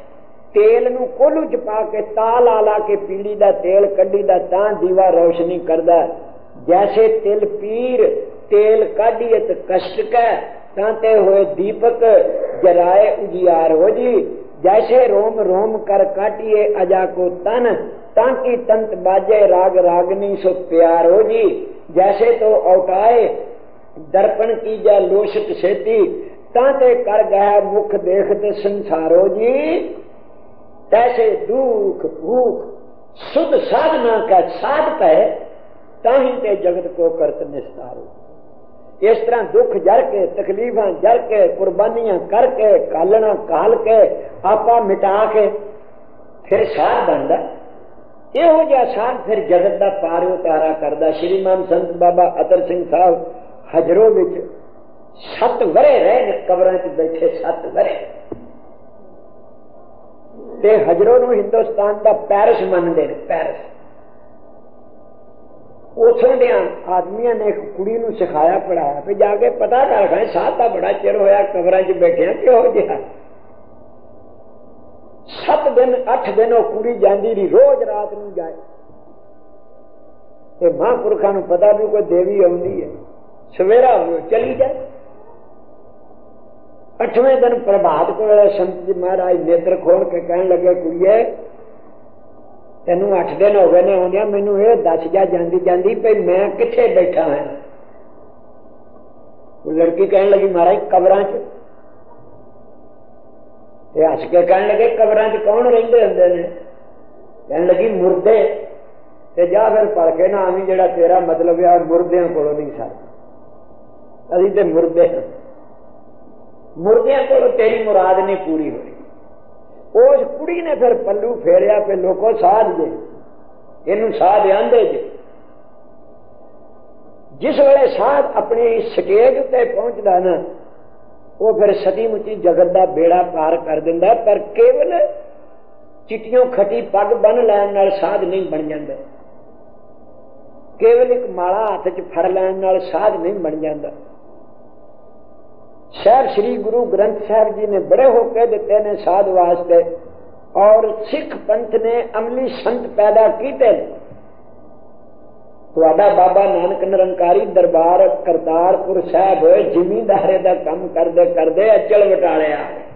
तेल नू कोलू च पा के ता ला ला के पीड़ी दा तेल कड्डी दा तां दीवा रोशनी करदा। जैसे तिल पीर तेल काढ़िए तो कष्ट कै तांते हुए दीपक जराए उजियार हो जी। जैसे रोम रोम कर काटिए अजा को तन ताकि तंत बाजे राग रागनी सो प्यार हो जी। जैसे तो औटाए दर्पण की जा लोशत सेती तांते कर गया मुख देखते संसारो जी। तैसे दुख भूख शुद्ध साधना का साध पै ताही ते जगत को करत निस्तारो। इस तरह दुख जर के तकलीफा जर के कुर्बानियां करके कालना काल के आपा मिटा के फिर साध बनता। यहो जिहा साध फिर जगत का पार उतारा करता। श्रीमान संत बाबा अतर सिंह साहब हजरों विच सत वरे रहे कबरां च बैठे सत वरे ते हजरों नूं हिंदुस्तान का पैरिस मनते हैं। पैरिस उथों दे आदमियों ने एक कुड़ी नूं सिखाया पढ़ाया भी जाके पता कर खाए साथ का बड़ा चिर होया कबरां च बैठे किहो जिहा। सत दिन अठ दिन वो कुड़ी जाती रही रोज रात नूं जाए ते महापुरखा नूं पता भी कोई देवी आउंदी है सवेरा हो चली जाए। अठवें दिन प्रभात को संत जी महाराज नेत्र खोल के कहन लगे कुड़िए तेनू अठ दिन हो गए ने आउंदियां मैनू ये दस जा जांदी जांदी पे मैं किथे बैठा है। वो लड़की कहन लगी महाराज कबरां च। हस के कहन लगे कबरां च कौन रहिंदे हुंदे ने? कहन लगी मुर्दे। ते जा फिर पढ़ के ना आवी जेड़ा तेरा मतलब है मुर्दियां कोलों नहीं सकदा असीं ते मुर्दे हां। मुर्दियां कोलों तेरी मुराद नहीं पूरी होई। उस कुड़ी ने फिर पल्लू फेरिया पे लोगों साध जे इनू साध आंदे जे। जिस वेले साध अपनी स्टेज उत्ते पहुंचदा ना वो फिर सती मुची जगत का बेड़ा पार कर दिंदा। पर केवल चिट्टियों खटी पग बन लैन नाल साध नहीं बन जांदा। केवल एक माला हाथ च फड़ लैन नाल साध नहीं बन जांदा। साहब श्री गुरु ग्रंथ साहब जी ने बड़े होके दिते ने साध वास्ते और सिख पंथ ने अमली संत पैदा कीते। तुहाडा बाबा नानक निरंकारी दरबार करतारपुर साहब जिमींदारे दा काम करदे करदे अचल वटाले आ गए।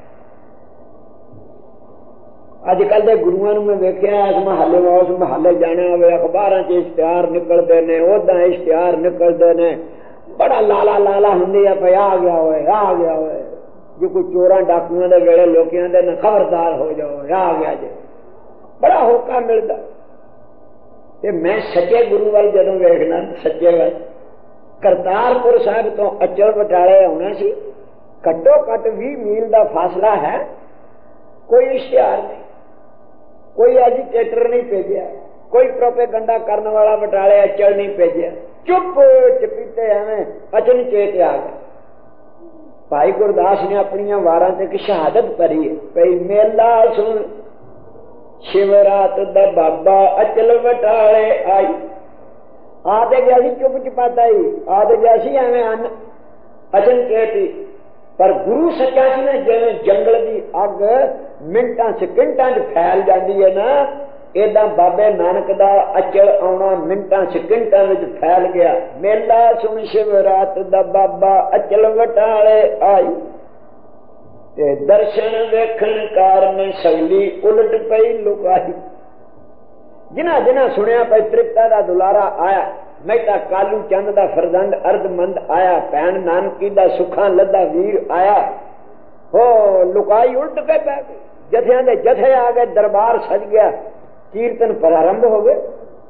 अजकल दे गुरुआं नूं मैं वेखिया इस महल्ले उस महल्ले जाना होवे अखबारां च इश्तिहार निकलदे ने ओदां इश्तिहार निकलदे ने बड़ा लाला लाला हुंदी है आ गया होए आ गया होए जो कोई चोरां डाकुआं दे वेले लोग आंदे ने खबरदार हो जाओ आ गया जे बड़ा होका मिलदा। ते मैं सच्चे गुरु वाल जदों वेखना सच्चे वाल करतारपुर साहब तो अचल बटाले आउणा सी घट्टो घट बीस मील का फासला है। कोई इश्तिहार नहीं कोई एजिटेटर नहीं भेजिया कोई प्रोपेगंडा करने वाला बटाले अचल नहीं भेजिया। चुप चपीते एवं अचन चेत आ गए। भाई गुरदास ने अपनी वारां ते एक शहादत पढ़ी है भई मेला सुन शिवरात दा बाबा अचल बटाले आई। आते गया सी चुप चपाता ही आते गया सी एवं अन अचन चेत ही। पर गुरु सच्चा सी ना जिवें जंगल की अग मिनटां सकिंटां च फैल जाती है ना इदा बाबे नानक दा अचल आउणा मिनटां सकिंटां विच फैल गया। मेला सुन शिवरात दा बाबा अचल वटाले आई ते दर्शन वेखण कारण सैली उलट पई लुकाई। जिन्हां जिन्हां सुनिया पई तृप्ता दा दुलारा आया मेहता कालू चंद दा फरजंद अर्धमंद आया भैन नानकी दा सुखा लद्दा वीर आया हो लुकाई उल्ट के पै गई। जथियां दे जथे आ गए दरबार सज गया कीर्तन प्रारंभ हो गए।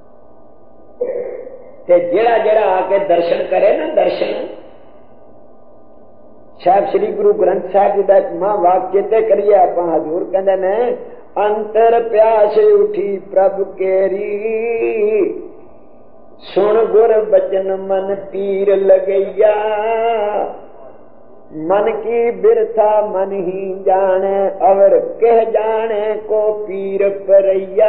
ते जेड़ा जेड़ा आके दर्शन करे ना दर्शन साहब श्री गुरु ग्रंथ साहब जी का एक मां वाक चेते करिए आप हजूर कहते ने अंतर प्यास उठी प्रभ केरी सुन गुर बचन मन पीर लगैया मन की बिरथा मन ही जाने और कह जाने को पीर परैया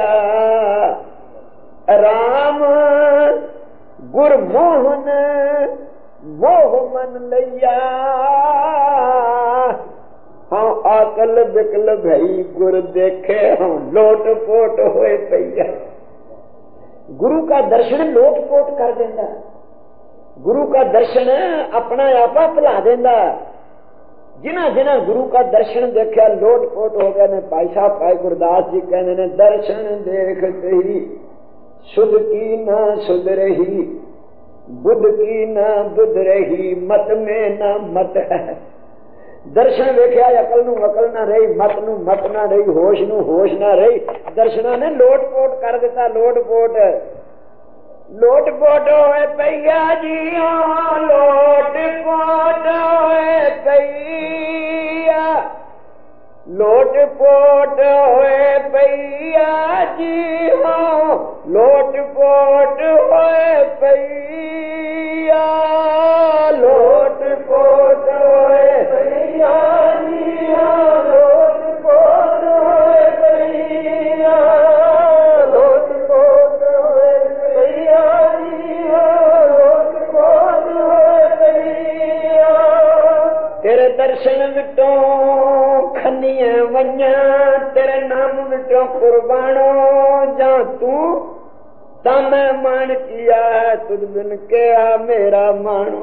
राम गुर मोहन मोह मन लैया हाँ आकल बिकल भई गुर देखे हम लोट पोट होए पैया। गुरु का दर्शन लोट पोट कर देंदा, गुरु का दर्शन अपना आपा भुला देंदा। जिन्हें जिन्हें गुरु का दर्शन देखा लोट पोट हो गए ने। भाई साहब भाई गुरदास जी कहते ने दर्शन देखते ही सुध की ना सुध रही, बुद्ध की ना बुद्ध रही, मत में ना मत है। दर्शन वेख्या अकल नू अकल ना रही, मत नू मत ना रही, होश नू होश ना रही। दर्शना ने लोट पोट कर दिता, लोट पोट लोट पोट होए पैया जी, लोट पोट होए पैया, लोट पोट होए पैया जी हो, लोट पोट होए पैया, लोट पोट होए पैया जी हो, लोट पोट होए पैया, लोट पोट होए पैया जी हो, लोट पोट होए पैया। तेरे दर्शन विटों खनिए वन्या, तेरे नाम विटों कुर्बानो जा तू, तम मान किया तुझ बिन के आ मेरा मानो।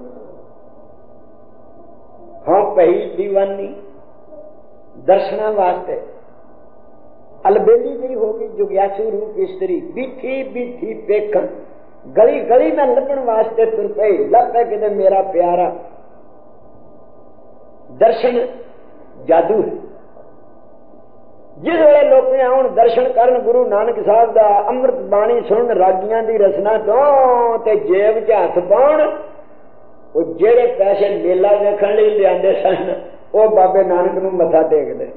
हाँ पही दीवानी दर्शना वास्ते अलबेली जी होगी जुग्यासु रूप स्त्री, बीठी बीठी पेखन गली गली में लपन वास्ते तुर पई, लप पे किते मेरा प्यारा। दर्शन जादू है। जिस वे लोग आउन दर्शन करन गुरु नानक साहब दा अमृत बाणी सुन रागियां दी रचना तो ते जेब च हथ पाउन, वो जेड़े पैसे मेला देखण लई लिआंदे सन वो बाबे नानक नूं मथा टेकदे।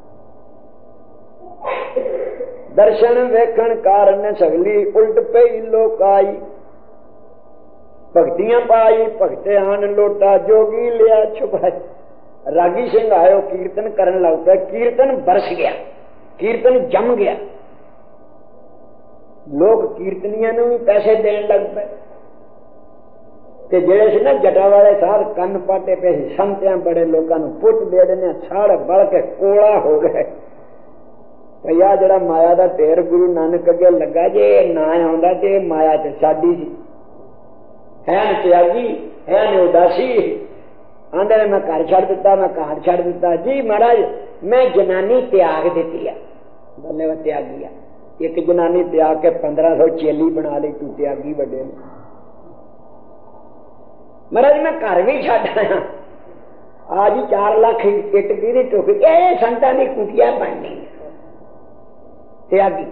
दर्शन वेखण कारण सगली उल्ट पई लोकाई, भगतियां पाई भगते आन लोटा जोगी लिया छुपाई। रागी सिंह आयो कीर्तन करन लग पे, कीर्तन बरस गया, कीर्तन जम गया। लोग कीर्तनियां नूं भी पैसे देन लग पे ते जेड़े सी ना जटा वाले साध कन्न पाटे पे संतियां बड़े लोगों नूं पुट दे देने, साड़ बड़ के कोला हो गए। भैया जड़ा माया दा ढेर गुरु नानक अगे लगा जे ना आउंदा ते माया ते साडी सी, है त्यागी है उदासी। आंदे मैं घर छड़ दिता, मैं घर छड़ दिता जी महाराज मैं जनानी त्याग दी है। बल्ले मैं त्यागी आ, एक जनानी त्याग के पंद्रह सौ चेली बना ली, तू त्यागी बड़े। महाराज मैं घर भी छड़ आया, आज ही चार लाख इट दी टुक ये संतां दी कुटिया बननी त्यागी।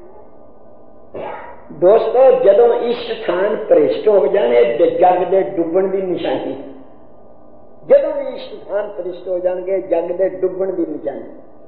दोस्तों जदों इष्ट स्थान भ्रिष्ट हो जाने जग दे डुबण दी निशानी, जदों भी इष्ट स्थान भ्रिष्ट हो जाएंगे जग दे डुबण दी निशानी।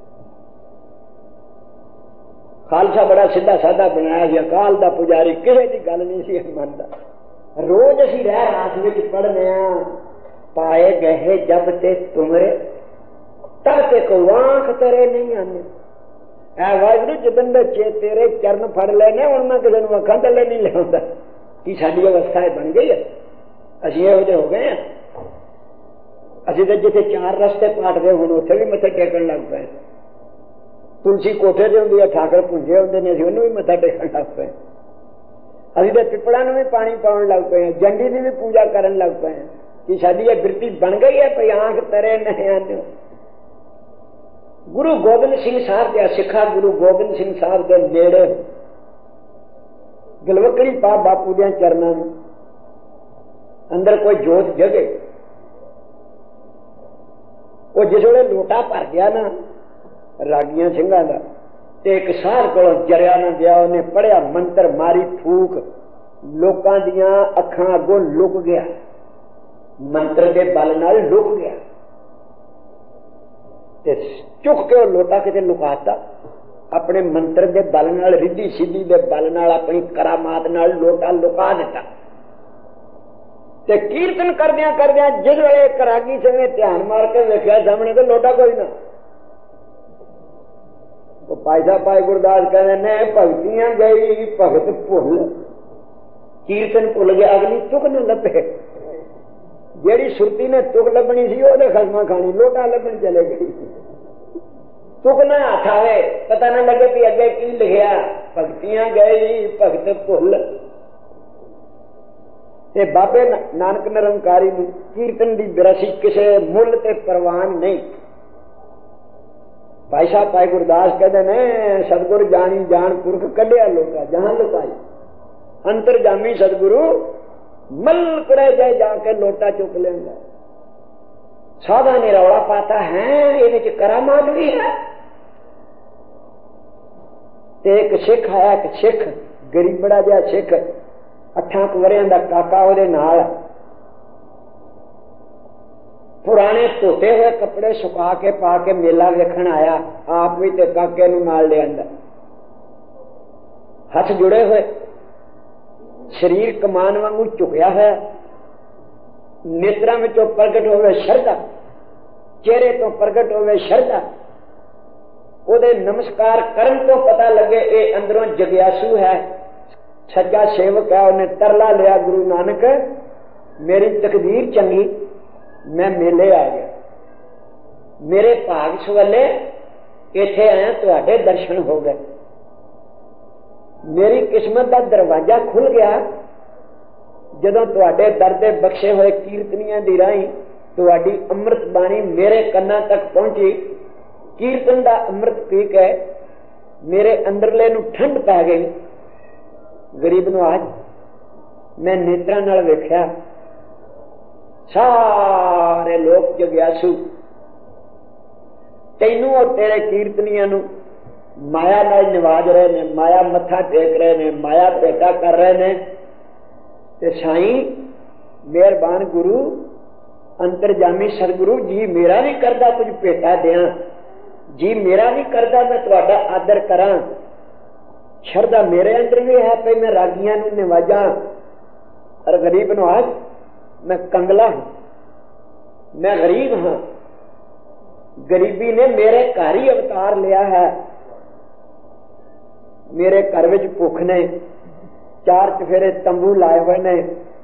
खालसा बड़ा सीधा साधा बनाया जी, अकाल दा पुजारी किसी की गल नहीं सी मनदा। रोज असी रह रात में पढ़ने पाए गए जब ते तुमरे तब ते को आंख तेरे नहीं आने। ऐ वाहिगुरू जिदन दे चे तेरे चरण फड़ लेने हुण मैं किसी नूं अखां थल्ले नहीं लिआउंदा। की साडी अवस्था बन गई है, असीं इहो जिहे हो गए हैं। असीं तो जिथे चार रस्ते पाटदे हुण उत्थे भी मत्थे टेकण लग पए। तुलसी कोठे ते हुंदी है, ठाकर भुंजे हुंदे ने, असीं उहनूं भी मत्था टेकण लग पए। असीं तो पिपड़ां नूं भी पानी पाउण लग पए, जंडी दी भी पूजा करन लग पए। कि साडी ये बिरती बन गई है भई आंख तरे नहीं आने। गुरु गोबिंद सिंह साहब के सिखा गुरु गोबिंद सिंह साहब के नेड़े गलवकड़ी पा बापू दे चरणों में अंदर कोई जोत जगे। वो जिस वे लोटा भर गया ना रागियां सिंघां दा ते एक साध को जरिया ना गया, उन्हें पढ़िया मंत्र मारी फूक, लोकां दियां अखां अगों लुक गया, मंत्र के बल नाल लुक गया ते चुक के लोटा किते लुकाता। अपने मंत्र के बल नाल रिद्धि सिद्धि के बल नाल अपनी करामात नाल लोटा लुका दिता। ते कीर्तन करदियां करदियां जिस वेले एक रागी सिंह ने ध्यान मार के वेख्या सामने तो लोटा कोई ना। वो पायदा पाए गुरदास कहते ने भगतियां गई भगत भुल, कीर्तन भुल गया, अगली चुक न लभे। जेड़ी सुरती ने तुक लभनी सी ओदे खसमा खानी, लोटा लभन चले गई। तुक ना हथ आवे, पता ना लगे भी अगे की लिखिया, भगतियां गई भगत भुल। ते बाबे नानक निरंकारी नूं कीर्तन दी बिरासी किसे मुल ते परवान नहीं। भाई साहब भाई गुरदास कहते ने सतगुरु जानी जान पुरख कढ़िया लोका जहां लुकाई। अंतरजामी सतगुरु मल करे जाए जाके लोटा चुक लेंगे। साधा ने रौला पाता है, ये करामात भी है। ते एक सिख आया, एक सिख गरीबड़ा जिहा सिख अठां वरियां दा काका ओदे नाल पुराने धोते हुए कपड़े सुका के पा के मेला वेखण आया। आप भी ते काके नूं नाल ले आंदा, हथ जुड़े हुए, शरीर कमान वांगू झुकिया है, नेत्रां विचों प्रगट होवे शरधा, चेहरे तो प्रगट होवे शरधा। ओदे नमस्कार करन तो पता लगे ये अंदरों जग्यासू है, सच्चा सेवक है। उन्हें तरला लिया, गुरु नानक मेरी तकदीर चंगी, मैं मेले आ गया, मेरे भाग सवले इत्थे आया, तुहाडे दर्शन हो गए, मेरी किस्मत का दरवाजा खुल गया। जदों तुहाडे दर दे बख्शे हुए कीर्तनियां दी राही तुहाडी अमृत बाणी मेरे कन्नां तक पहुंची। कीर्तन का अमृत पी के मेरे अंदरले नूं ठंड पै गई। गरीब नूं आज मैं नेत्रां नाल वेख्या, सारे लोग जग्यासू तैनू और तेरे कीर्तनियां नूं माया नाल निवाज रहे ने, माया मत्था टेक रहे ने, माया भेटा कर रहे ने। ते साईं मेहरबान गुरु अंतरजामी सतगुरु जी मेरा नहीं करदा कुछ भेटा दियां, जी मेरा नहीं करदा मैं तुहाडा आदर करां। शरधा मेरे अंदर भी है पे मैं रागियां नूं निवाजा। और गरीब नूं आज मैं कंगला हूं, मैं गरीब हां, गरीबी ने मेरे घर ही अवतार लिया है। मेरे घर विच भुख ने, चार चफेरे तंबू लाए हुए ने,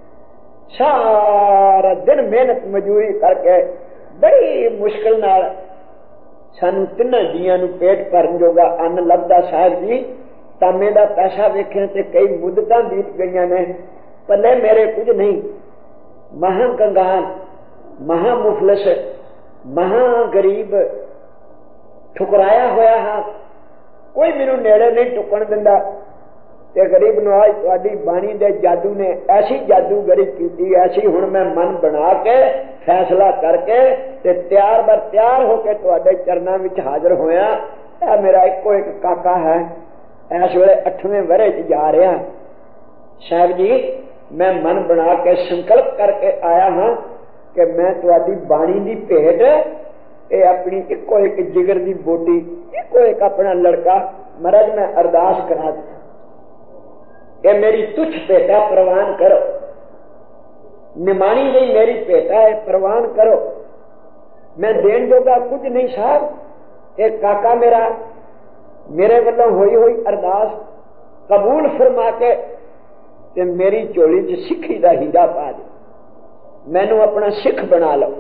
सारा दिन मेहनत मजूरी करके बड़ी मुश्किल नाल सानू तिन्हां जियां नूं पेट भरन जोगा अन्न लभदा। साहब जी तामे दा पैसा वेखे ते कई मुद्दतां बीत गईयां ने, पल्ले मेरे कुछ नहीं। महा कंगाल, महा मुफलिस, महा गरीब, ठुकराया होया हाँ, कोई मैनू नेड़े नहीं टुकण दिंदा। ते गरीब नवाज तुहाडी बाणी दे जादू ने ऐसी जादूगरी की, ऐसी हुण मैं मन बना के फैसला करके ते तैयार बर तैयार होके तुहाडे चरनां विच हाजिर होया। ऐ मेरा इको एक काका है, इस वेले अठवें वरे च जा रहा। साहब जी मैं मन बना के संकल्प करके आया हाँ कि मैं तुहाडी बाणी दी भेंट ये अपनी इको एक जिगर दी बोटी, इको एक अपना लड़का महाराज मैं अरदास करा कि मेरी तुच्छ भेटा प्रवान करो, निमाणी नहीं मेरी भेटा है प्रवान करो। मैं देन जोगा कुछ नहीं साहब। एक काका मेरा मेरे वालों होई हुई अरदास कबूल फरमा के ते मेरी झोली च सिखी दा हीरा पा दे, मैनू अपना सिख बना लो।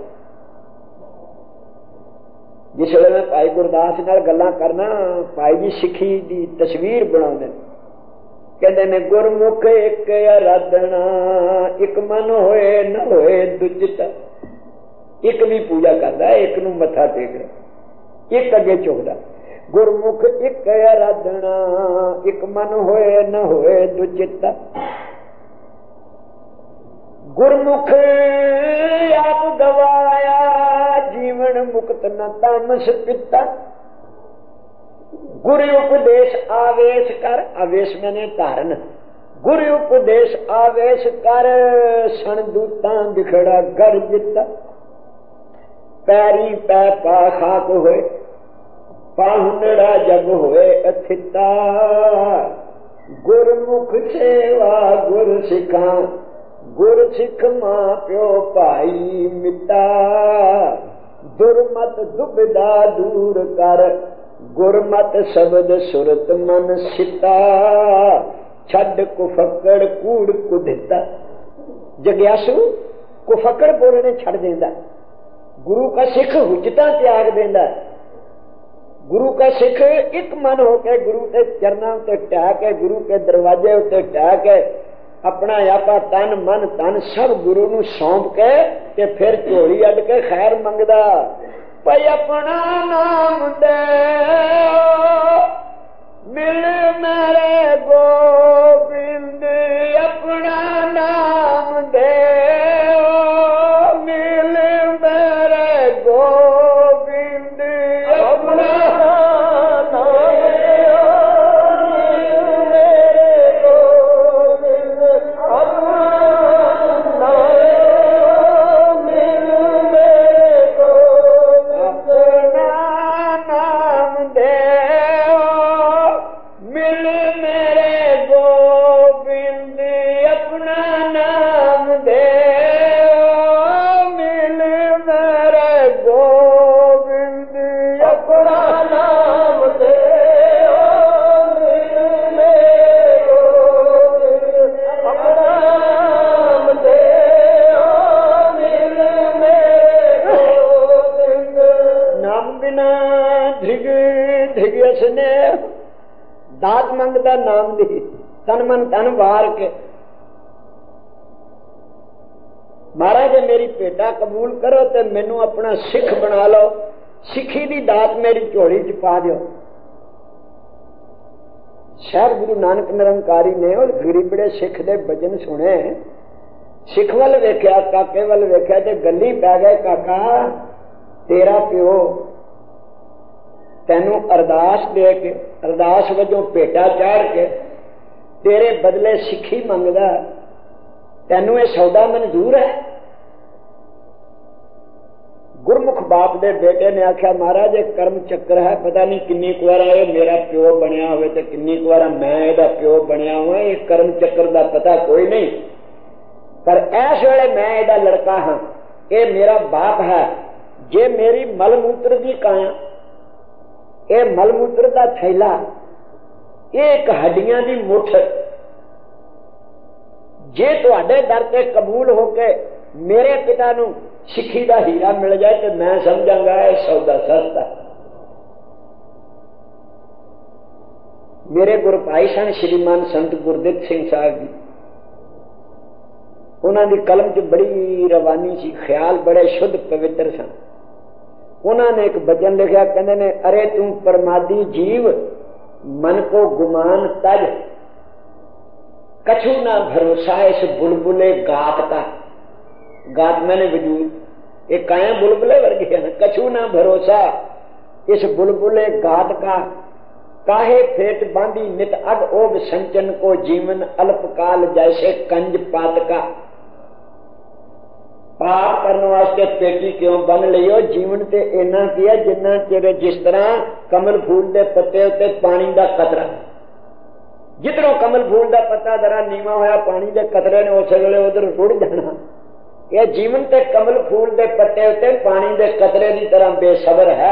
जिस वे मैं भाई गुरदास नाल गल्लां करना, भाई जी सिखी दी तस्वीर बनाउंदे कहंदे ने गुरमुख एक आराधना, एक मन होए न होए दुजिता। एक भी पूजा करदा, एक नूं मत्था टेकदा, एक अगे झुकदा। गुरमुख एक आराधना, एक मन होए न होए दुचिता। गुरमुख आप गवाया, जीवन मुक्त न तामस पिता। गुरु उपदेश आवेश कर, आवेश मैंने धारण। गुरु उपदेश आवेश कर, सन दूतां बिखड़ा घर जिता। पैरी पै पा खाक होए, पाहुनड़ा जग होए अथिता। गुरमुख सेवा गुर सिखा, गुर सिख मां प्यो भाई मिता। दुर्मत दुविधा दूर कर, गुरमत शब्द सुरत मन सिता। छड़ कुफकड़ कूड़ कुधिता। जग्यासु कुफकड़ बोलने छड़ देंदा, गुरु का सिख हुज्जतां त्याग देंदा। गुरु का सिख एक मन होके गुरु के चरणों ते टह के, गुरु के दरवाजे उत्ते टह के अपना आपा तन मन तन सब गुरु नूं सौंप के ते फिर झोली अड के खैर मंगदा। भाई अपना नाम दे मिल मेरे गोबिंद, अपना नाम दे मिल मेरे गोबिंद, अपना दात मंगदा नाम दी, तन मन तन वार के महाराज मेरी भेटा कबूल करो ते मैनू अपना सिख बना लो, सिखी दी दात मेरी झोली च पा दो। शायद गुरु नानक निरंकारी ने और गरीबड़े सिख दे भजन सुने, सिख वल वेख्या काके वल वेख्या ते गली पै गए, काका तेरा प्यो तेनू अरदास दे के अरदास वजों भेटा चाड़ के तेरे बदले सिखी मंगदा, तेनू ये सौदा मंजूर है? गुरमुख बाप दे बेटे ने आख्या महाराज ये कर्म चक्र है, पता नहीं किन्नी कुछ बार ये मेरा प्यो बनया होवे ते किन्नी कुछ बार मैं इहदा प्यो बनया हुआ, ये कर्म चक्र दा पता कोई नहीं, पर इस वेले मैं इहदा लड़का हाँ, ये मेरा बाप है। जे मेरी मलमूत्र दी काया, ये मलमूत्र दा थैला, ये एक हड्डियां दी मुठ, जे तुहाडे दर ते कबूल होके मेरे पिता नू सिखी दा हीरा मिल जाए तो मैं समझांगा ये सौदा सस्ता। मेरे गुरु भाई सन श्रीमान संत गुरदित सिंह साहब जी, उन्होंने कलम च बड़ी रवानी सी, ख्याल बड़े शुद्ध पवित्र सन। उन्होंने एक भजन लिखा, कहते ने अरे तुम परमादी जीव मन को गुमान तज, कछु ना भरोसा इस बुलबुले गात का। गात मैंने वजूद एक काया बुलबुले वर्गे है ना, कछु ना भरोसा इस बुलबुले गात का, काहे फेट बांधी नित अग ओग संचन को, जीवन अल्पकाल जैसे कंज पात का। पाप करने वास्ते पेटी क्यों बन लियो, जीवन ते इना किया जिन्ना चिर जिस तरह कमल फूल दे पत्ते उत्ते पानी दा कतरा, जिधरों कमल फूल दा पत्ता जरा नीवा होया पानी दे कतरे ने उस वेले उधर रुड़ जाना। यह जीवन ते कमल फूल दे पत्ते उत्ते पानी दे कतरे की तरह बेसबर है।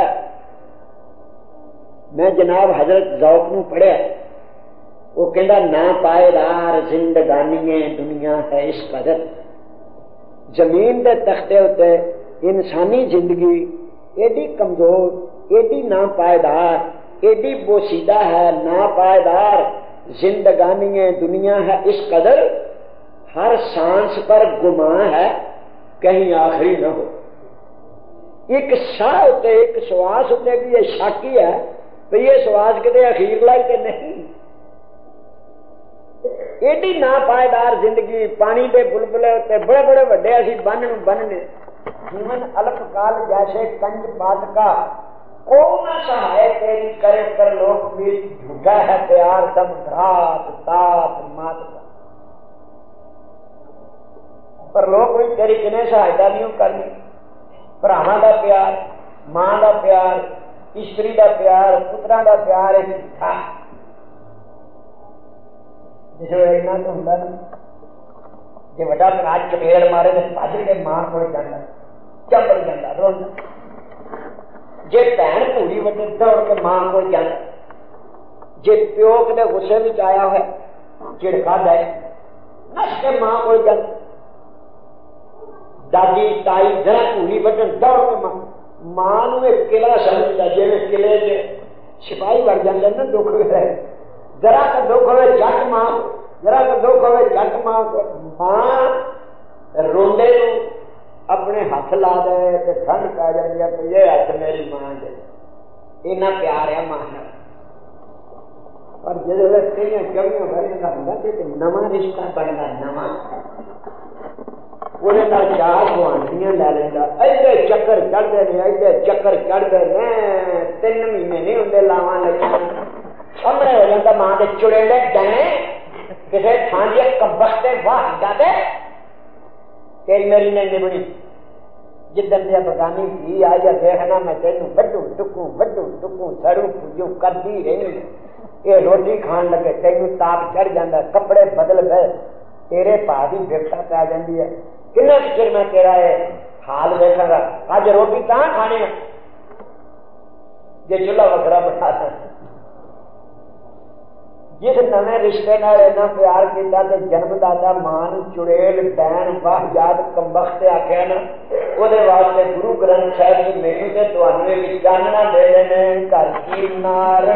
मैं जनाब हजरत ज़ौक़ नूं पढ़िया, वो कहंदा ना पाएदार जिंदगानी दुनिया है इस कदर। जमीन के तख्ते उत्ते इंसानी जिंदगी एडी कमजोर, एडी ना पायदार, एडी बोसीदा है, ना पायदार जिंदगानी दुनिया है इस कदर, हर सांस पर गुमा है कहीं आखिरी न हो। एक साह उत्ते एक श्वास उत्ते भी ये शाकी है तो ये श्वास किते अखीरला ही ते नहीं। एडी ना पायदार जिंदगी, पानी के बुलबुले उत्ते बड़े बड़े वड्डे असी बन बनने, जीवन अल्पकाल जैसे कंज पात का, को न सहाय तेरी करे पर लोक भी झूठा है प्यार सब रात तात मात का। पर लोग कोई तेरी किने सहायता नहीं करनी। भरावां दा प्यार, मां दा प्यार, इस्त्री दा प्यार, पुत्रां दा प्यार है झूठा। जिसे इन्ना तो हुंदा नहीं, जे वड्डा भरा चपेड़ मारे तो भज के मां कोल जांदा, चंबड़ जांदा, रोंदा। जे भैन भूरी वड्डे दौड़ के मां कोल जांदा। जे प्यो किते गुस्से विच आया है, झिड़का दे, नस के मां कोल जांदा। दादी ताई जरा धूली बटन दौड़ के मां नूं एक किला समझदा, जिवें किले च सिपाही बढ़ जाते ना, दुख है जरा का दुख होवे झट मां, जरा का दुख होवे झट मां। मां रोंदे नूं अपने हथ ला दे तो ठंड पै जाती है, तो ये हथ मेरी मां दे, इन्ना प्यार है मां नाल। और जिस तेरिया कमियां भरने का होंगे तो नवा रिश्ता बनता, नवा ਉਹਦੇ ਨਾਲ ਚਾਰ ਗੁਆਂਢੀਆਂ ਲੈ ਲੈਂਦਾ, ਐਡੇ ਚੱਕਰ ਚੜਦੇ ਨੇ, ਐਡੇ ਚੱਕਰ ਚੜਦੇ ਨੇ, ਤਿੰਨ ਮਹੀਨੇ ਨਹੀਂ ਹੁੰਦੇ ਲਾਵਾਂ ਲੱਗੀਆਂ, ਸਾਹਮਣੇ ਹੋ ਜਾਂਦਾ ਮਾਂ ਦੇ ਚੁੜੇਲੇ ਡਣੇ ਕਿਸੇ ਥਾਂ ਦੀ ਕਬਖ ਤੇ ਵਾਹ ਜਾਦੇ ਤੇਰੀ ਮੇਰੀ ਨਹੀਂ ਨਿਭਣੀ। ਜਿੱਦਣ ਦੀ ਬਗਾਨੀ ਧੀ ਆਈ ਆ ਦੇਖਣਾ ਮੈਂ ਤੈਨੂੰ ਵੱਡੂ ਟੁੱਕੂ ਵੱਡੂ ਟੁੱਕੂ ਸੜੂ ਜੋ ਕਰਦੀ ਰਹੀ, ਇਹ ਰੋਟੀ ਖਾਣ ਲੱਗੇ ਤੈਨੂੰ ਤਾਪ ਚੜ ਜਾਂਦਾ, ਕੱਪੜੇ ਬਦਲ ਗਏ, ਤੇਰੇ ਭਾ ਦੀ ਵਿਵਸਥਾ ਪੈ ਜਾਂਦੀ ਹੈ। किन्ना चिर मैं तेरा है हाल देखा, अज रोटी तां खानी जे चूल्हा वखरा बना। जिस नवे रिश्ते नाल इन्ना प्यार किया ते जन्मदाता मां नूं चुड़ेल बैन वाह याद कमबख्त आख्या ना, ਉਹਦੇ वास्ते गुरु ग्रंथ साहिब जी मैनू ते तुहानू एक चानना दे देने। घर की नार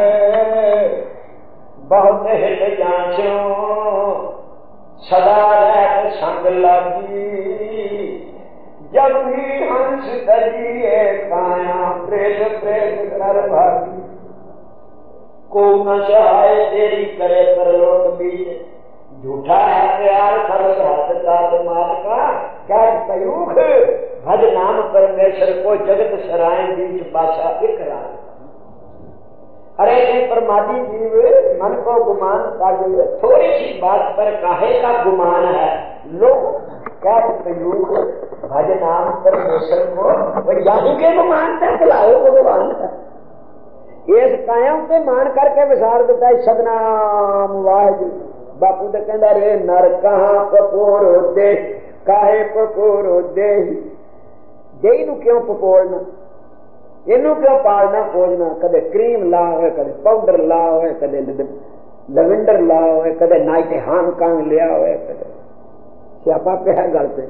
बहुत हित जांचो सदा रह संग लागी, जब भी हंस तजिए काया प्रेत प्रेत कर भागी। को न सहाय तेरी करे परलोक बीच, झूठा है प्यार सरल हाथ तात मार का। क्या कयूख भज नाम परमेश्वर को जगत सराय बीच बासा इकरार। अरे परमादी जीव मन को गुमान ताजे, थोड़ी सी बात पर काहे का गुमान है। लोग क्या कयूख भज नाम परमेश्वर को, यानी के गुमान तक लाओ भगवान है। इस कायम पे मान करके विसार देता है सतनाम वाहिगुरू। बापू तो कहता रे नर कहाँ पपोरो दे, काहे पपोरो दे, देही नू क्यों पपोड़ना, इनू क्यों पालना पोजना। कदे क्रीम ला हो, कदे पाउडर ला हो, कदे लविंडर ला हो, कदे नाइटे हांगकांग लिया हो, कदे सियापा पिया गल पे।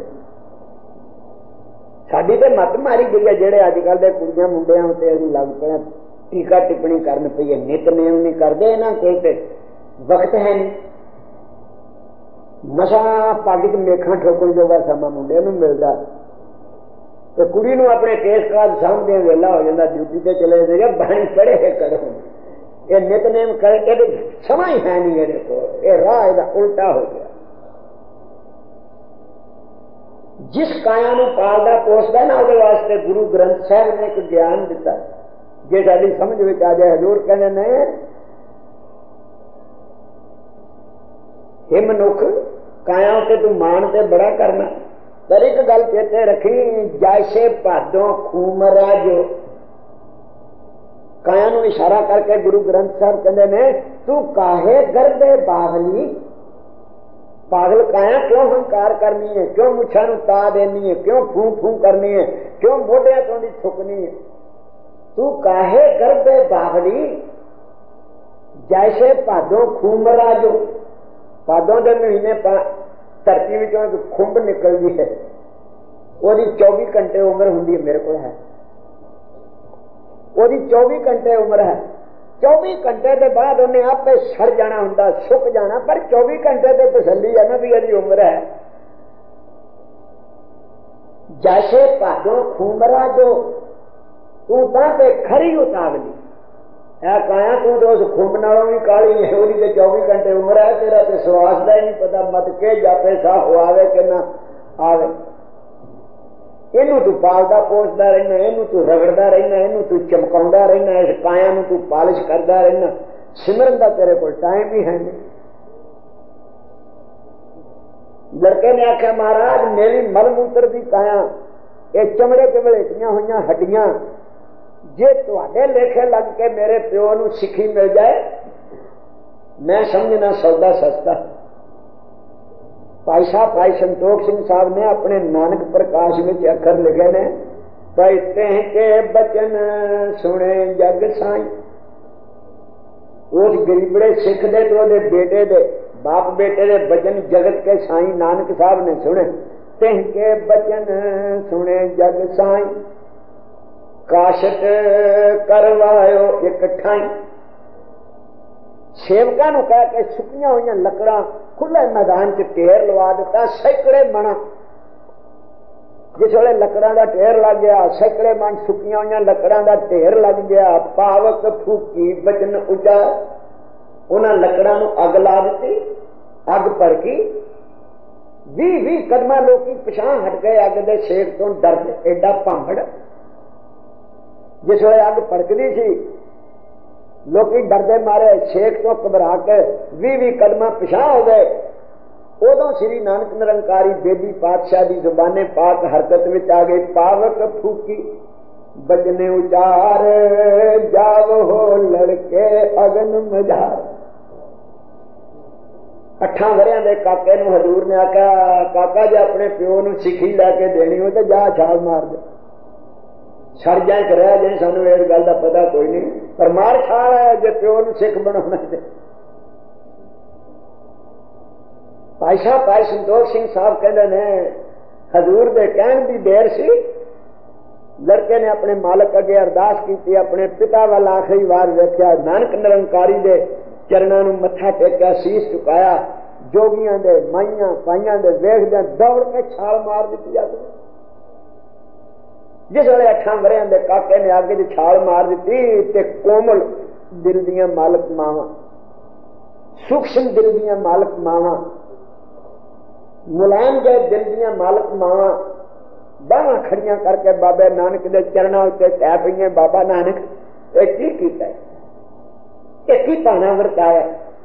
साडी ते मत मारी गई है, जेड़े अजकल दे कुड़ियां मुंडियां उत्ते असीं लग पे टीका टिप्पणी करन पई है, नितनेम नहीं करदे, इन्हां कोल ते वक्त है नहीं। मसा पग च मेखां ठोकण जोगा समा मुंडे नूं मिलदा, तो कुड़ी नूं अपने केस काज सामने वेला हो जाता, ड्यूटी ते चले जाएगा, बाणी पढ़े करो, ये नितनेम करके समा ही है नहीं मेरे को, ये राह इहदा उल्टा हो गया। जिस काया नूं पालदा पोसदा ना, उहदे वास्ते गुरु ग्रंथ साहिब ने एक ज्ञान दिता, जे साडी समझ विच आ जाए। हजूर कहने ने हे मनुख, काया उत्ते तू मान ते बड़ा करना, पर एक गल चेते रखी, जैसे भादों खूमरा जो। काया नूं इशारा करके गुरु ग्रंथ साहब कहते ने, तू काहे गर्दे बावली, पागल काया क्यों हंकार करनी है, क्यों मुछा नूं ता देनी है, क्यों फू फू करनी है, क्यों मोढियां तों दी थुकनी है। तू काहे गर्दे बावली, जैसे भादों खूमरा जो। भादों के महीने धरती विचों खुंब निकलती है, ਉਹਦੀ चौबीस घंटे उम्र होंगी है, मेरे को है ਉਹਦੀ चौबीस घंटे उम्र है। चौबीस घंटे के बाद उन्हें आपे सड़ जाना होंदा, सुक जाना, पर चौबीस घंटे तो तसल्ली है ना भी यदि उम्र है। जैसे भादों खूमरा जो, तू तो खरी उतावली है काया, तू तो उस खुंब नालों भी काली है, वो तो चौबीस घंटे उम्र है, तेरा तो स्वास का ही नहीं पता, मत के जापे सा हो आवे कि ना आवे। इनू तू पालदा पोसदा रहना, इनू तू रगड़दा रहना, इनू तू चमकाउंदा रहना, इस काया नू तू पालिश करदा रहना, सिमरन का तेरे को टाइम ही है नहीं। लड़के ने आख्या महाराज मेरी मल मूत्र की काया, ये चमड़े च वलेटियां हुई हड्डियां, जे तुहाडे लेखे लग के मेरे प्यो नू सिक्खी मिल जाए, मैं समझना सौदा सस्ता। भाई साहब भाई संतोख सिंह साहब ने अपने नानक प्रकाश में अखर लिखे ने, पैते के बचन सुने जग साई। उस गरीबड़े सिख दे तो बेटे दे बाप बेटे दे बचन जगत के साई नानक साहब ने सुने, तिनके बचन सुने जग साई, काशत करवायो एक ठाई। सेवकां नूं कह के सुकियां होईयां लकड़ां खुले मैदान च ढेर लवा दिता, सैकड़े मण। जिस वेले लकड़ां दा ढेर लग गया, सैकड़े मण सुकियां होईयां लकड़ां दा ढेर लग गया। पावक फूकी बचन उचा, उन्हां लकड़ां नूं अग ला दिती। अग भड़की, भी भी कदम लोग पिछां हट गए अग दे सेक तो डरदे, एडा भांगड़। जिस वे अग भड़कदी सी लोग डरदे मारे सेक तो घबरा के भी भी कदम पिछां हो गए। उदों श्री नानक निरंकारी बेदी पातशाह की जुबाने पाक हरकत में आ गई। पावक फूकी बजने उचार, जाव हो लड़के अगन मजार। अठा वरियां दे काके नूं हजूर ने आख्या, काका जे अपने प्यो नूं सिक्खी लैके देनी हो तो जा छाल मार दे, सड़ जाए कि रह जाए, सानू इस गल का पता कोई नहीं, पर मार छाल है जे प्यो नूं सिख बनाउणा है। भाई साहब भाई संतोष सिंह साहब कहते ने हजूर दे कहण दी देर सी, लड़के ने अपने मालक अगे अरदास की, अपने पिता वाल आखिरी बार वेख्या, नानक निरंकारी दे चरणों नूं मत्था टेकिया, शीश झुकाया। जोगियां दे माइयां पाइयां दे वेखदे दौड़ के छाल मार दी जाती। जिस वेले अठां वरियां दे काके ने आगे च छाल मार दी ते कोमल दिल दियां मालक मावां, सूक्ष्म दिल दियां मालक मावां, मुलायम जे दिल दियां मालक मावां बाहां खड़ियां करके बाबे नानक दे चरणों उत्ते टै पईयां। बाबा नानक ये की कीता है, ये की भाना वरताया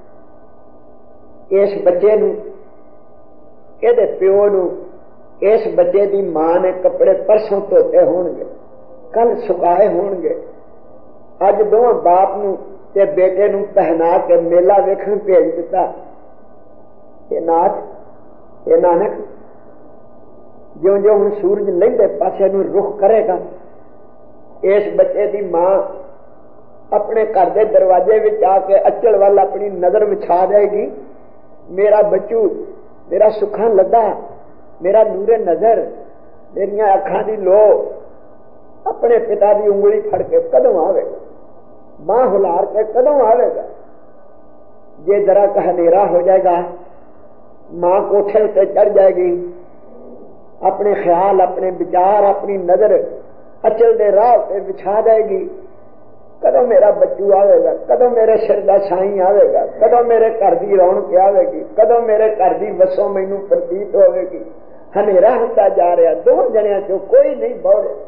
इस बच्चे नूं, इहदे प्यो नूं। इस बच्चे की मां ने कपड़े परसों धोते होणगे, कल सुकाए होणगे, अज दोवां बाप नूं ते बेटे नूं पहना के मेला वेखण भेज दिता। ये नाथ ये नानक ज्यों ज्यों हुण सूरज लहिंदे पासे नूं रुख करेगा, इस बच्चे की मां अपने घर के दरवाजे में आके अचल वाल अपनी नजर विछा देगी। मेरा बच्चू, मेरा सुखा लद्दा, मेरा नूरे नजर, मेरिया अखां दी लो अपने पिता की उंगली फड़ के कदों आवेगा, मां हुलार के कदों आवेगा। जे जरा का हनेरा हो जाएगा, मां कोठे उत्ते चढ़ जाएगी, अपने ख्याल अपने विचार अपनी नजर अचल दे राह पे बिछा देगी। कदों मेरा बच्चू आवेगा, कदों मेरे सिर का साई आवेगा, कदों मेरे घर की रौनक आवेगी, कदों मेरे घर की वसों मैनू प्रतीत होगी। हनेरा होता जा रहा, दो जनिया चो कोई नहीं बह रहा।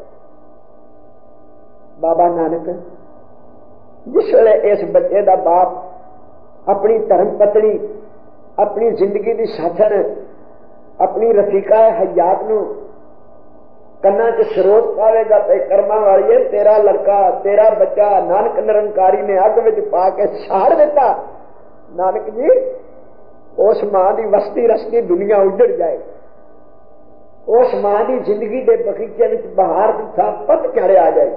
बाबा नानक जिस वेले इस बच्चे का बाप अपनी धर्म पत्नी अपनी जिंदगी की साथन अपनी रफीका हयात नूं कन्ना च स्रोत पावेगा, ते कर्मा वाली है तेरा लड़का तेरा बच्चा नानक निरंकारी ने अग विच पा के साड़ दिता। नानक जी उस मां की वस्ती रस्ती दुनिया उजड़ जाए, उस मां की जिंदगी के बगीचे में बहार की था पत चढ़ आ जाए,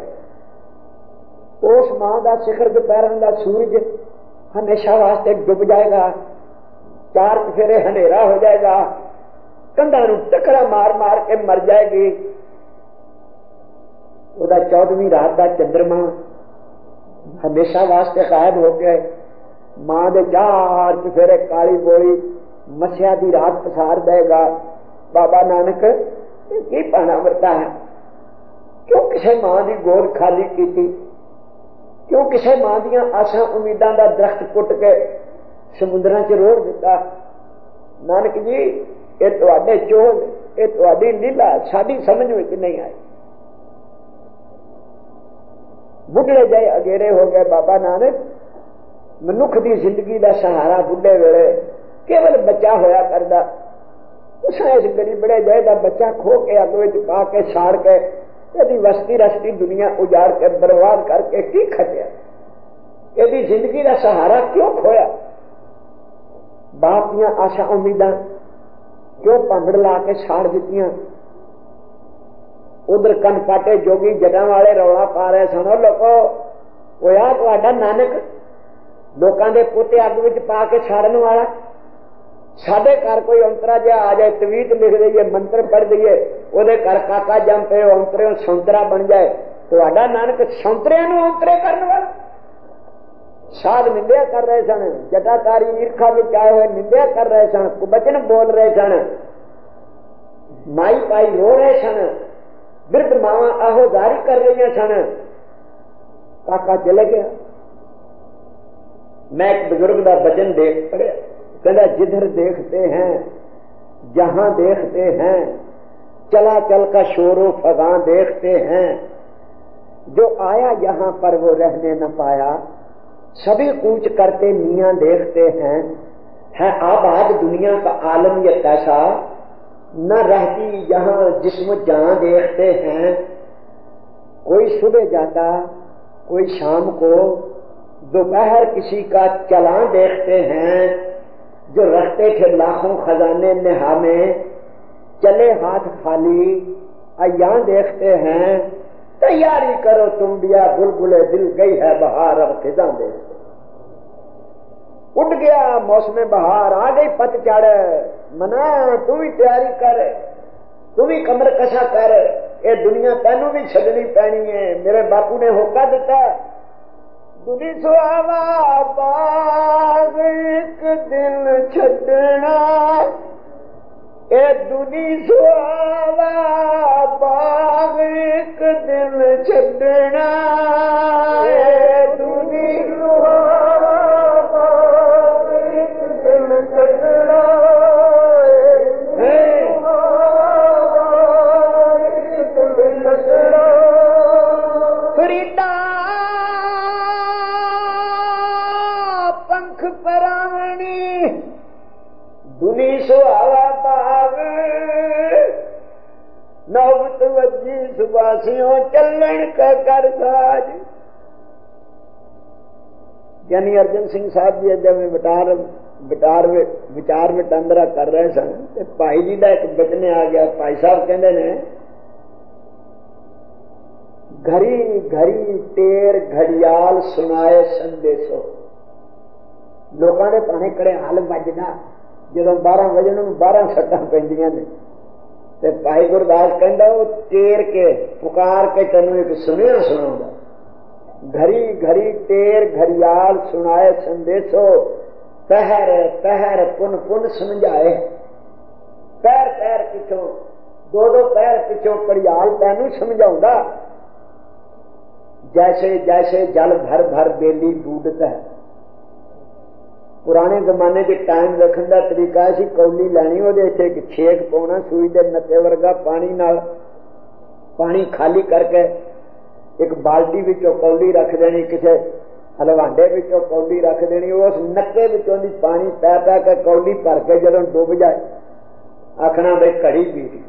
उस मां का शिखर दोपहर का सूरज हमेशा वास्ते डुब जाएगा, चार चफेरे हनेरा हो जाएगा, कंधा नूं टकरा मार मार के मर जाएगी। उदा चौदहवीं रात का चंद्रमा हमेशा वास्ते गायब हो गए, मां दे चार चफेरे काली बोली मसिया की रात पसार देगा। बाबा नानक की पाना वरता है, क्यों किसी मां की गोद खाली की, क्यों किसी मां दियां आशा उम्मीदां दा दरख्त पुट के समुद्रां च रोड़ दिता। नानक जी ये तुहाडे चोल, ये तुहाडी लीला साडी समझ में नहीं आई। बुढ़े जाए अगेरे हो गए। बाबा नानक मनुख की जिंदगी का सहारा बुढ़े वेले केवल बच्चा होया करदा, उसने इस गरीबड़े जाए का बच्चा खो के अग विच पा के साड़ के यदि वस्ती रस्ती दुनिया उजाड़ के बर्बाद करके की खटिया, यदि जिंदगी का सहारा क्यों खोया, बाप दियां आशा उम्मीदां क्यों भांगड़ ला के साड़ दित्तियां। उधर कन पाटे जोगी जगह वाले रौला पा रहे, सुनो लोगो होया तुहाडा नानक लोकां दे पोते अग विच पा के साड़न वाला, साडे घर कोई अंतरा जिहा आ जाए, तवीत लिख दईए, मंत्र पढ़ दईए, ओदे घर काका जम पे अंतरे सौंतरा बन जाए, तो आडा नानक सौंतरिया नूं अंतरे करने वाला। साध निंदिया कर रहे सन, जटाकारी ईर्खा विच आए हुए निंदिया कर रहे सन, कुबचन बोल रहे सन, माई पाई रो रहे सन, वृद्ध मावा आहोदारी कर रही सन। काका चले गया। मैं एक बुजुर्ग का वचन देख पढ़िया, कहता जिधर देखते हैं जहां देखते हैं चला चल का शोरो फगां देखते हैं, जो आया यहां पर वो रहने न पाया, सभी कूच करते मियां देखते हैं। है आबाद दुनिया का आलम ये कैसा, न रहती यहां जिस्म जहां देखते हैं। कोई सुबह जाता, कोई शाम को, दोपहर किसी का चलान देखते हैं। जो रखते थे लाखों खजाने नेहा में, चले हाथ खाली अयां देखते हैं। तैयारी करो तुम दिया बुलबुले दिल, गई है बहार अब खिजा देखते। उठ गया मौसम बहार, आ गई पतझड़, मना तू भी तैयारी कर, तू भी कमर कसा कर, ये दुनिया तेनू भी छड़नी पैनी है। मेरे बापू ने होका दिता, दुनी सुहावा बाग एक दिन छड़ना, ए दुनी सुहावा बाग एक दिन छड़ना, ए दुनी सुहावा बाग एक दिन छड़ना, फरीदा पंख परावणी दुनी सुहावा बाग, नौबत वजी सुबासियों चलन का कर साज। ज्ञानी अर्जन सिंह साहब जी जब विचार विचार विचार विटांदरा कर रहे सन, ते भाई जी का एक बचन आ गया। भाई साहब कहते ने, घड़ी घड़ी टेर घड़ियाल सुनाए संदेशो। लोगों ने भाने कड़े हल बजना, जो बारह वजन बारह सट्टा पैंदियां ने, ते भाई गुरदास कहता वो टेर के पुकार के तेनों एक सुनिया सुनाऊंगा। घड़ी घड़ी टेर घड़ियाल सुनाए संदेशो, पहर पहर पुन पुन समझाए। पैर पैर पिछों, दो दो पैर पिछों घड़ियाल तेनू समझाऊंगा। जैसे जैसे जल भर भर बेली बूढ़ता है। पुराने जमाने के टाइम रखने का तरीका सी, कौली लैनी, वो एक छेक पाना, सूई के नत्ते वर्गा पानी नाल, पानी खाली करके एक बाल्टी विचों कौली रख देनी, किसी हलवांडे विचों कौली रख देनी, उस नक्के विचों दी पानी पै पै के कौली भर के जदों डुब जाए आखना बई घड़ी पी ली।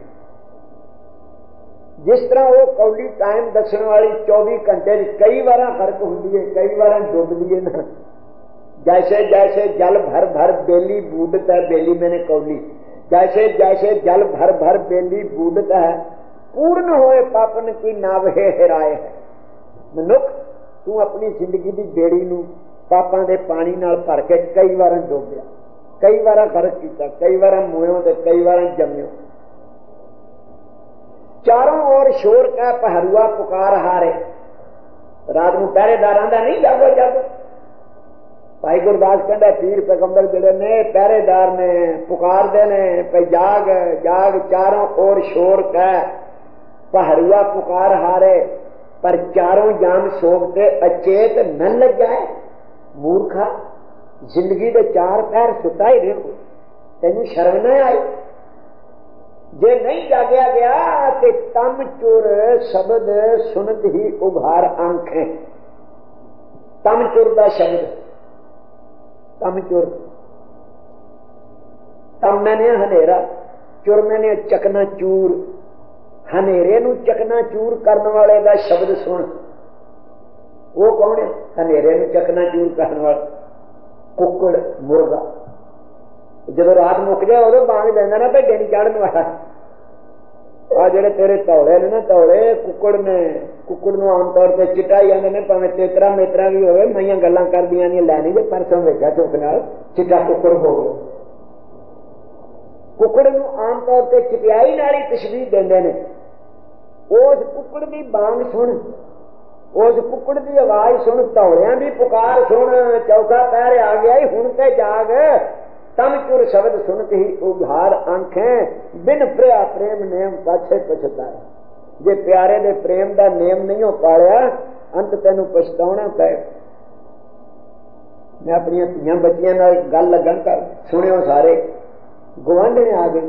जिस तरह वो कौली टाइम दसण वाली चौबीस घंटे कई बार फर्क होंगी है, कई बार डुबदी है ना। जैसे जैसे जल भर भर बेली बूढ़ता है, बेली मैंने कौली, जैसे जैसे जल भर भर बेली बूढ़ता है, पूर्ण होए पापन की नावे हिराए है। मनुख तू अपनी जिंदगी की बेड़ी नू पापां दे पानी नाल भर के कई बार डुबिया, कई बार फर्क किया, कई बार मुयो ते कई बार जम्यो। चारों ओर शोर का पहरुआ पुकार हारे। रात को पहरेदार आंदा नहीं जागो जागो। भाई गुरदास कहता पीर पैगंबर जिहड़े ने पहरेदार ने पुकार दे ने पे जाग जाग। चारों ओर शोर का पहरुआ पुकार हारे, पर चारों जाम सोगते अचेत न लग जाए। मूर्खा जिंदगी के चार पैर सुता ही रहो, तेन शर्म न आई। जे नहीं जागया गया तो तम चुर शब्द सुनत ही उभार आंखें। तम चुर का शब्द, तम चुर, तम मैंने हनेरा, चुर मैंने चकना चूर। हनेरे नू चकना चूर करने वाले का शब्द सुन। वो कौन है? हनेरे नू चकना चूर करने वाला कुकड़ मुर्गा। जब रात मुक जाए उदो बांग देना ना भेडे नहीं चढ़ने वाला। आ जेडे तेरे तौले ने ना, तौले कुकड़ ने, कुकड़ नू आमतौर पर चिट्टा ही आंदे ने, भावें तेतरा मेतरा भी होवे। मईयां गल्लां करदियां ने लैनी जे परसों वेखा चुक नाल चिट्टा कुकड़ हो गया। कुकड़ नूं आम तौर पर चिटियाई नाल ही तशबीह देंदे ने। उस कुकड़ की बांग सुन, उस कुकड़ की आवाज सुन, धौलियां की पुकार सुन, चौथा पैर आ गया ही हुण ते जाग, तम चुर शब्द सुनत ही उघार आंखें, बिन प्रिया प्रेम नेम पाछे पछताए। जे प्यारे दे प्रेम का नेम नहीं हो पाया, अंत तेनू पछताउणा पै। मैं अपनी धीआं बच्चियां नाल गल लगन कर सुनियो सारे। गुआंढणे आ गई,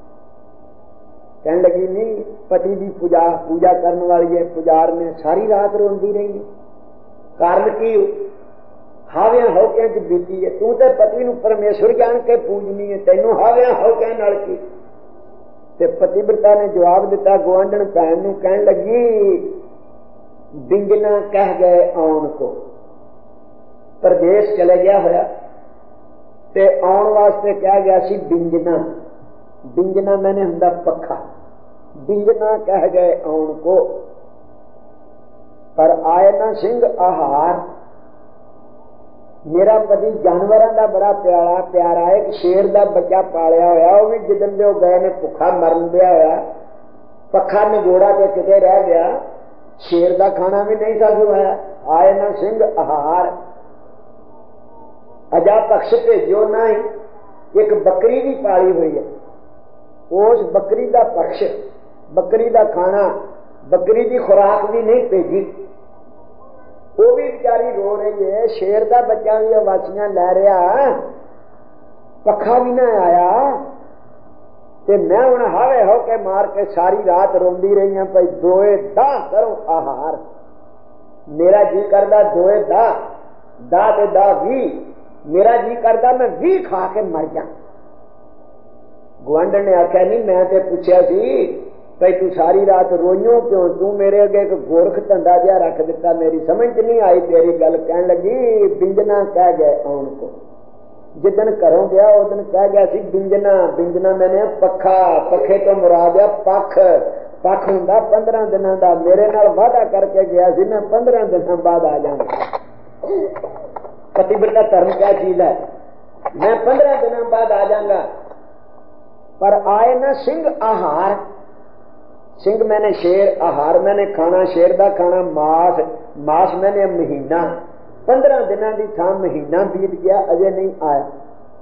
कहने लगी नहीं पति की पूजा पूजा करने वाली है, पुजार ने सारी रात रोंदी रही, कारण की हाविया हौकिया च बीती है। तू तो पति नूं परमेश्वर जान के पूजनी है, तेनों हाविया हौकिया नाल की। ते पतिव्रता ने जवाब दिता गुआंढण भैन नूं, कहन लगी बिंजना कह गए आउण को, परदेश चले गया होया ते आउण वास्ते कह गया सी बिंजना। बिंजना मैंने हुंदा पखा, बिंजना कह गए आउण को, पर आए ना सिंह आहार। मेरा पति जानवरों का बड़ा प्यारा प्यारा है, एक शेर का बच्चा पालिया होया, वो भी जिदन दे गए ने भुखा मरन दिया होया, पखा निगोड़ा के किते रह गया, शेर का खाना भी नहीं साधु होया। आए ना सिंह आहार, अजा पक्ष भेजो ना ही। एक बकरी भी पाली हुई है, उस बकरी का पक्ष, बकरी का खाना, बकरी की खुराक भी नहीं भेजी, वो भी बेचारी रो रही है। शेर का बच्चा भी वासियां लै रहा, पखा भी ना आया, ते मैं हुण हावे हो के मार के सारी रात रोंदी रही हूं, भाई दोए दा करो आहार। मेरा जी करदा दोए दा, दा ते दा भी, मेरा जी करदा मैं भी खा के मर जा। गुआंढण ने आख्या नहीं मैं ते पूछया सी भाई तू सारी रात रोइयों क्यों, तू मेरे अगे एक गोरख धंधा जिहा रख दिता, मेरी समझ नहीं आई तेरी गल। कहन लगी बिंजना कह गए आउण को, जिदन घरों गया उदन कह गया सी बिंजना। बिंजना मैंने पखा, पखे तो मुराद है पख, पख हुंदा पंद्रह दिनों का। मेरे नाल वादा करके गया सी मैं पंद्रह दिनों बाद आ जाऊंगा। पतिव्रता धर्म क्या चीज है, मैं पंद्रह दिनों बाद आ जाऊंगा। पर आए ना सिंह आहार, सिंह मैंने शेर, आहार मैंने खाना, शेर का खाना, मास, मास मैंने महीना। पंद्रह दिनों की थां महीना बीत गया, अजय नहीं आया।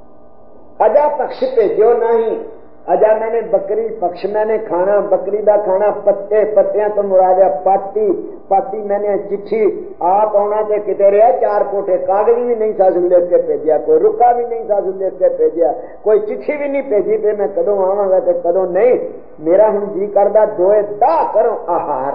अजा पक्ष भेजो नहीं, अजा मैंने बकरी, पक्ष मैंने खाना, बकरी का खाना, पत्ते, पत्तियां तो मुराद है पाती, पाती मैंने चिट्ठी। आप आना तो किते रहा, चार कोठे कागज भी नहीं सासू लिख के भेजा, कोई रुका भी नहीं सासू लिख के भेजा, कोई चिट्ठी भी नहीं भेजी पे मैं कदों आवांगा ते कदों नहीं। मेरा हुण जी करदा दोए दा करो आहार,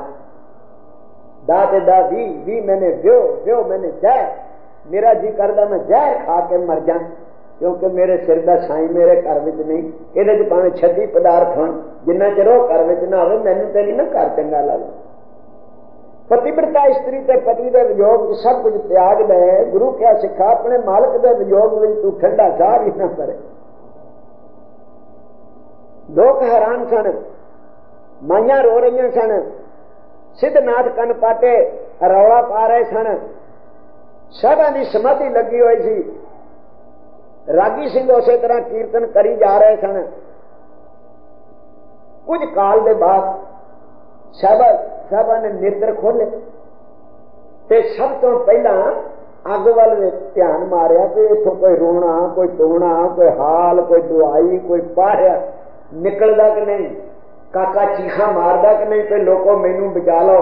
दा ते दा भी, भी मैंने व्यो, व्यो मैंने जहर। मेरा जी करदा मैं जहर खा के मर जा, क्योंकि मेरे सिर का साई मेरे घर में नहीं, ये भावे छत्ती पदार्थ हो, जिन्ना चर घर में ना हो मैनू तो नहीं ना घर चंगा लगता। पतिव्रता स्त्री ते पति के वियोग सब कुछ त्याग दे। गुरु क्या सिखा, अपने मालक के वियोग में तू ठंडा चाह भी ना करे। लोग हैरान सन, माइया रो रही सन, सिद्धनाथ कन पाटे रौला पा रहे सन, सबा की समाधि लगी हुई सी। रागी सिंह उसे तरह कीर्तन करी जा रहे सन। कुछ काल के बाद साहबा साहबा ने नेत्र खोले ते सब तो पहला अग वाल ध्यान मारिया कि इथों कोई रोना, कोई टोना, कोई हाल, कोई दुआई, कोई पारिया निकलदा कि नहीं, काका चीखा मारदा कि नहीं, कोई लोगों मैनू बचा लो।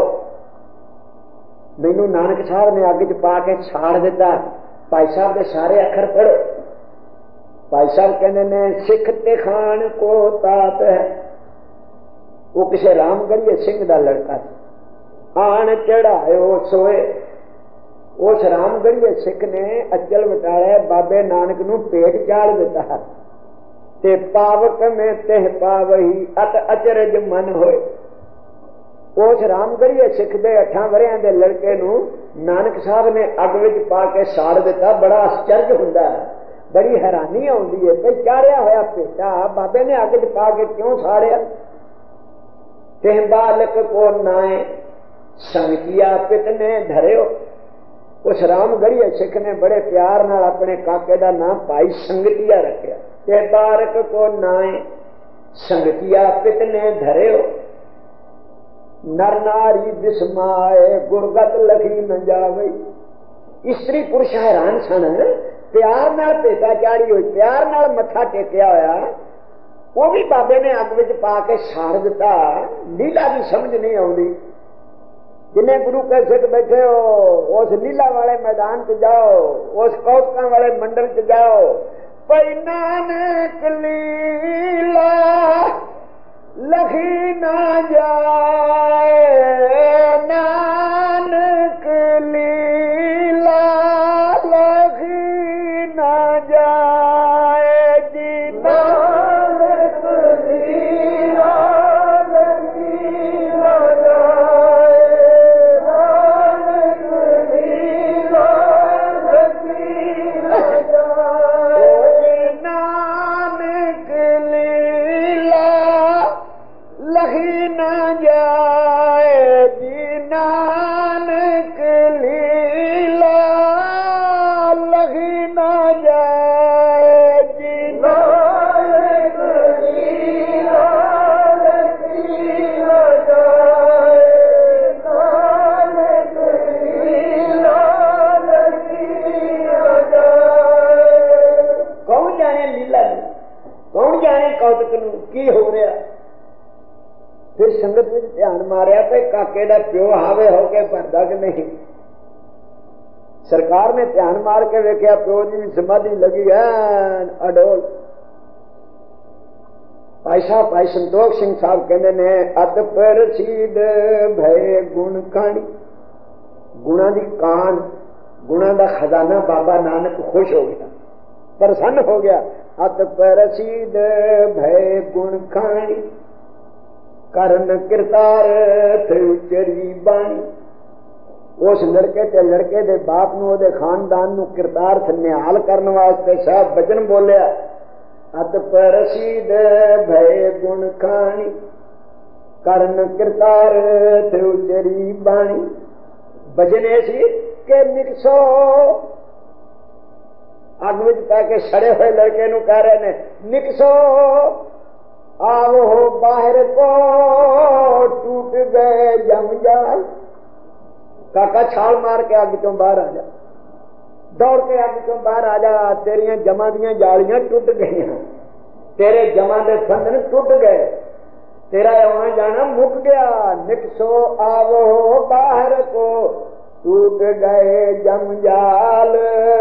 मैनू नानक साहब ने अग च पा के छाड़ दिता। भाई साहब के सारे अखर पढ़ो। भाई साहब कहते ने सिख ते खान को तात है, वो किसी रामगढ़िए सिंह का लड़का था। आन चढ़ायो सोए, उस रामगढ़िए सिख ने अचल बटाया बाबे नानक नू पेट चाड़ दिता। ते पावक में तेह पावही अत अचरज मन होए। उस रामगढ़िए सिख दे अठां वरियां दे लड़के नू नानक साहब ने अग विच पा के साड़ दिता। बड़ा आश्चर्य हुंदा है, बड़ी हैरानी आउंदी है कि चाड़िया होया पेटा बाबे ने अग च पा के क्यों साड़िया। तेह बालक को नाए संगिया पित ने धरियो। उस रामगढ़िए सिख ने बड़े प्यार नाल अपने काके दा नाम भाई संगतिया रखिया। ते बालक को नाए संगतिया पितने धरे हो, नर नारी बिस्माए गुरगत लखी न जावे। स्त्री पुरुष हैरान सन, प्यार नाल भेटा चाड़ी हुई, प्यार नाल मत्था टेकिया होया, वो भी बाबे ने अग विच पा के साड़ दिता। लीला की समझ नहीं आउंदी। जिन्हें गुरु के सिख बैठे हो उस लीला वाले मैदान च जाओ, उस कौतका वाले मंडल च जाओ। पई नानक लीला लखी ना जाए, नानक लीला लखी ना जाए जी, नानक लीला लखी ना जाए, नानक लीला लखी ना जाए, नानक लीला लखी न जाए जी, नानक लीला लखी न जाए जी, नानक लीला लखी न जाए, नानक लीला लखी न जाए। कौन जाने लीला नूं, कौन जाने कौतक नूं की हो रहा। फिर संगत में ध्यान मारिया तो काके दा प्यो हावे होके भरदा कि नहीं। सरकार ने ध्यान मार के वेख्या प्यो जी भी समाधि लगी है अडोल। भाई साहब भाई संतोख सिंह साहब कहते ने अत प्रसीद भय गुण खानी, गुणा दी कान, गुणा दा खजाना बाबा नानक खुश हो गया, प्रसन्न हो गया। अत प्रसीद भय गुण खानी, करन किरतार थे उचरी बाणी। उस लड़के ते लड़के दे बाप नूं ओदे खानदान नूं किरतार्थ निहाल करने वास्ते साहब वचन बोलिया। अत प्रसीद भय गुण खानी, करन किरतार थे उचरी बाणी। वचन ये सी कि निकसो, अग विच पै के सड़े हुए लड़के नूं कह रहे ने निकसो, आओ बाहर को टूट गए जमजाल। काका छाल मार के अग चों बाहर आ जा, दौड़ के अग चों बाहर आ जा। तेरिया जमा दियां जालियां टूट गई, तेरे जमा दे बंधन टूट गए, तेरा आना जाना मुक गया। निकसो आओ बाहर को टूट गए जमजाल,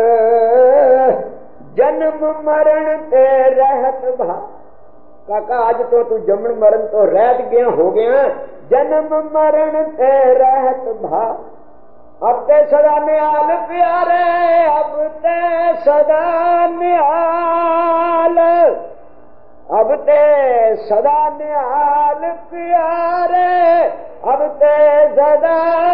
जन्म मरण ते रहत भा। काका आज तो तू जमन मरण तो रहत गया हो गया, जन्म मरण ते रहत भा। अब ते सदा निहाल प्यारे, अब ते सदा निहाल, अब ते सदा निहाल प्यारे, अब ते सदा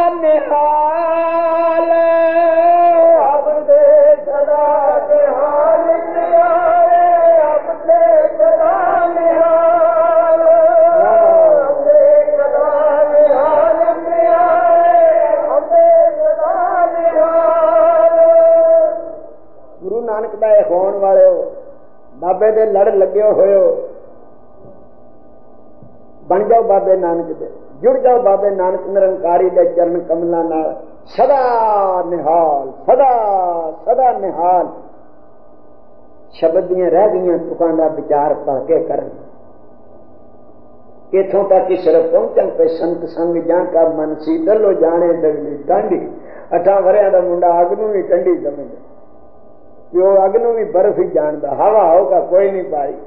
निहाल, अब ते सदा निहाल प्यारे, अब ते सदा निहाल, अब ते सदा निहाल प्यारे, अब ते सदा निहाल। गुरु नानक दा होण वाले हो, बाबे दे लड़ लगे होए हो, बन जाओ बाबे नानक दे, जुड़ जाओ बाबे नानक निरंकारी दे चरण कमलों नाल। सदा निहाल, सदा सदा निहाल। शब्द दियां रह गई तुकां दा विचार पढ़ के करन। इथों तक कि सिर्फ पहुंचन पे संत संग जां का मन शीतल हो जाने दगली टांडी। अठां वरियां दा मुंडा अग नूं भी ठंडी समझदा, प्यो अग नूं भी बर्फ ही जानदा, हवा होगा कोई नहीं पाई।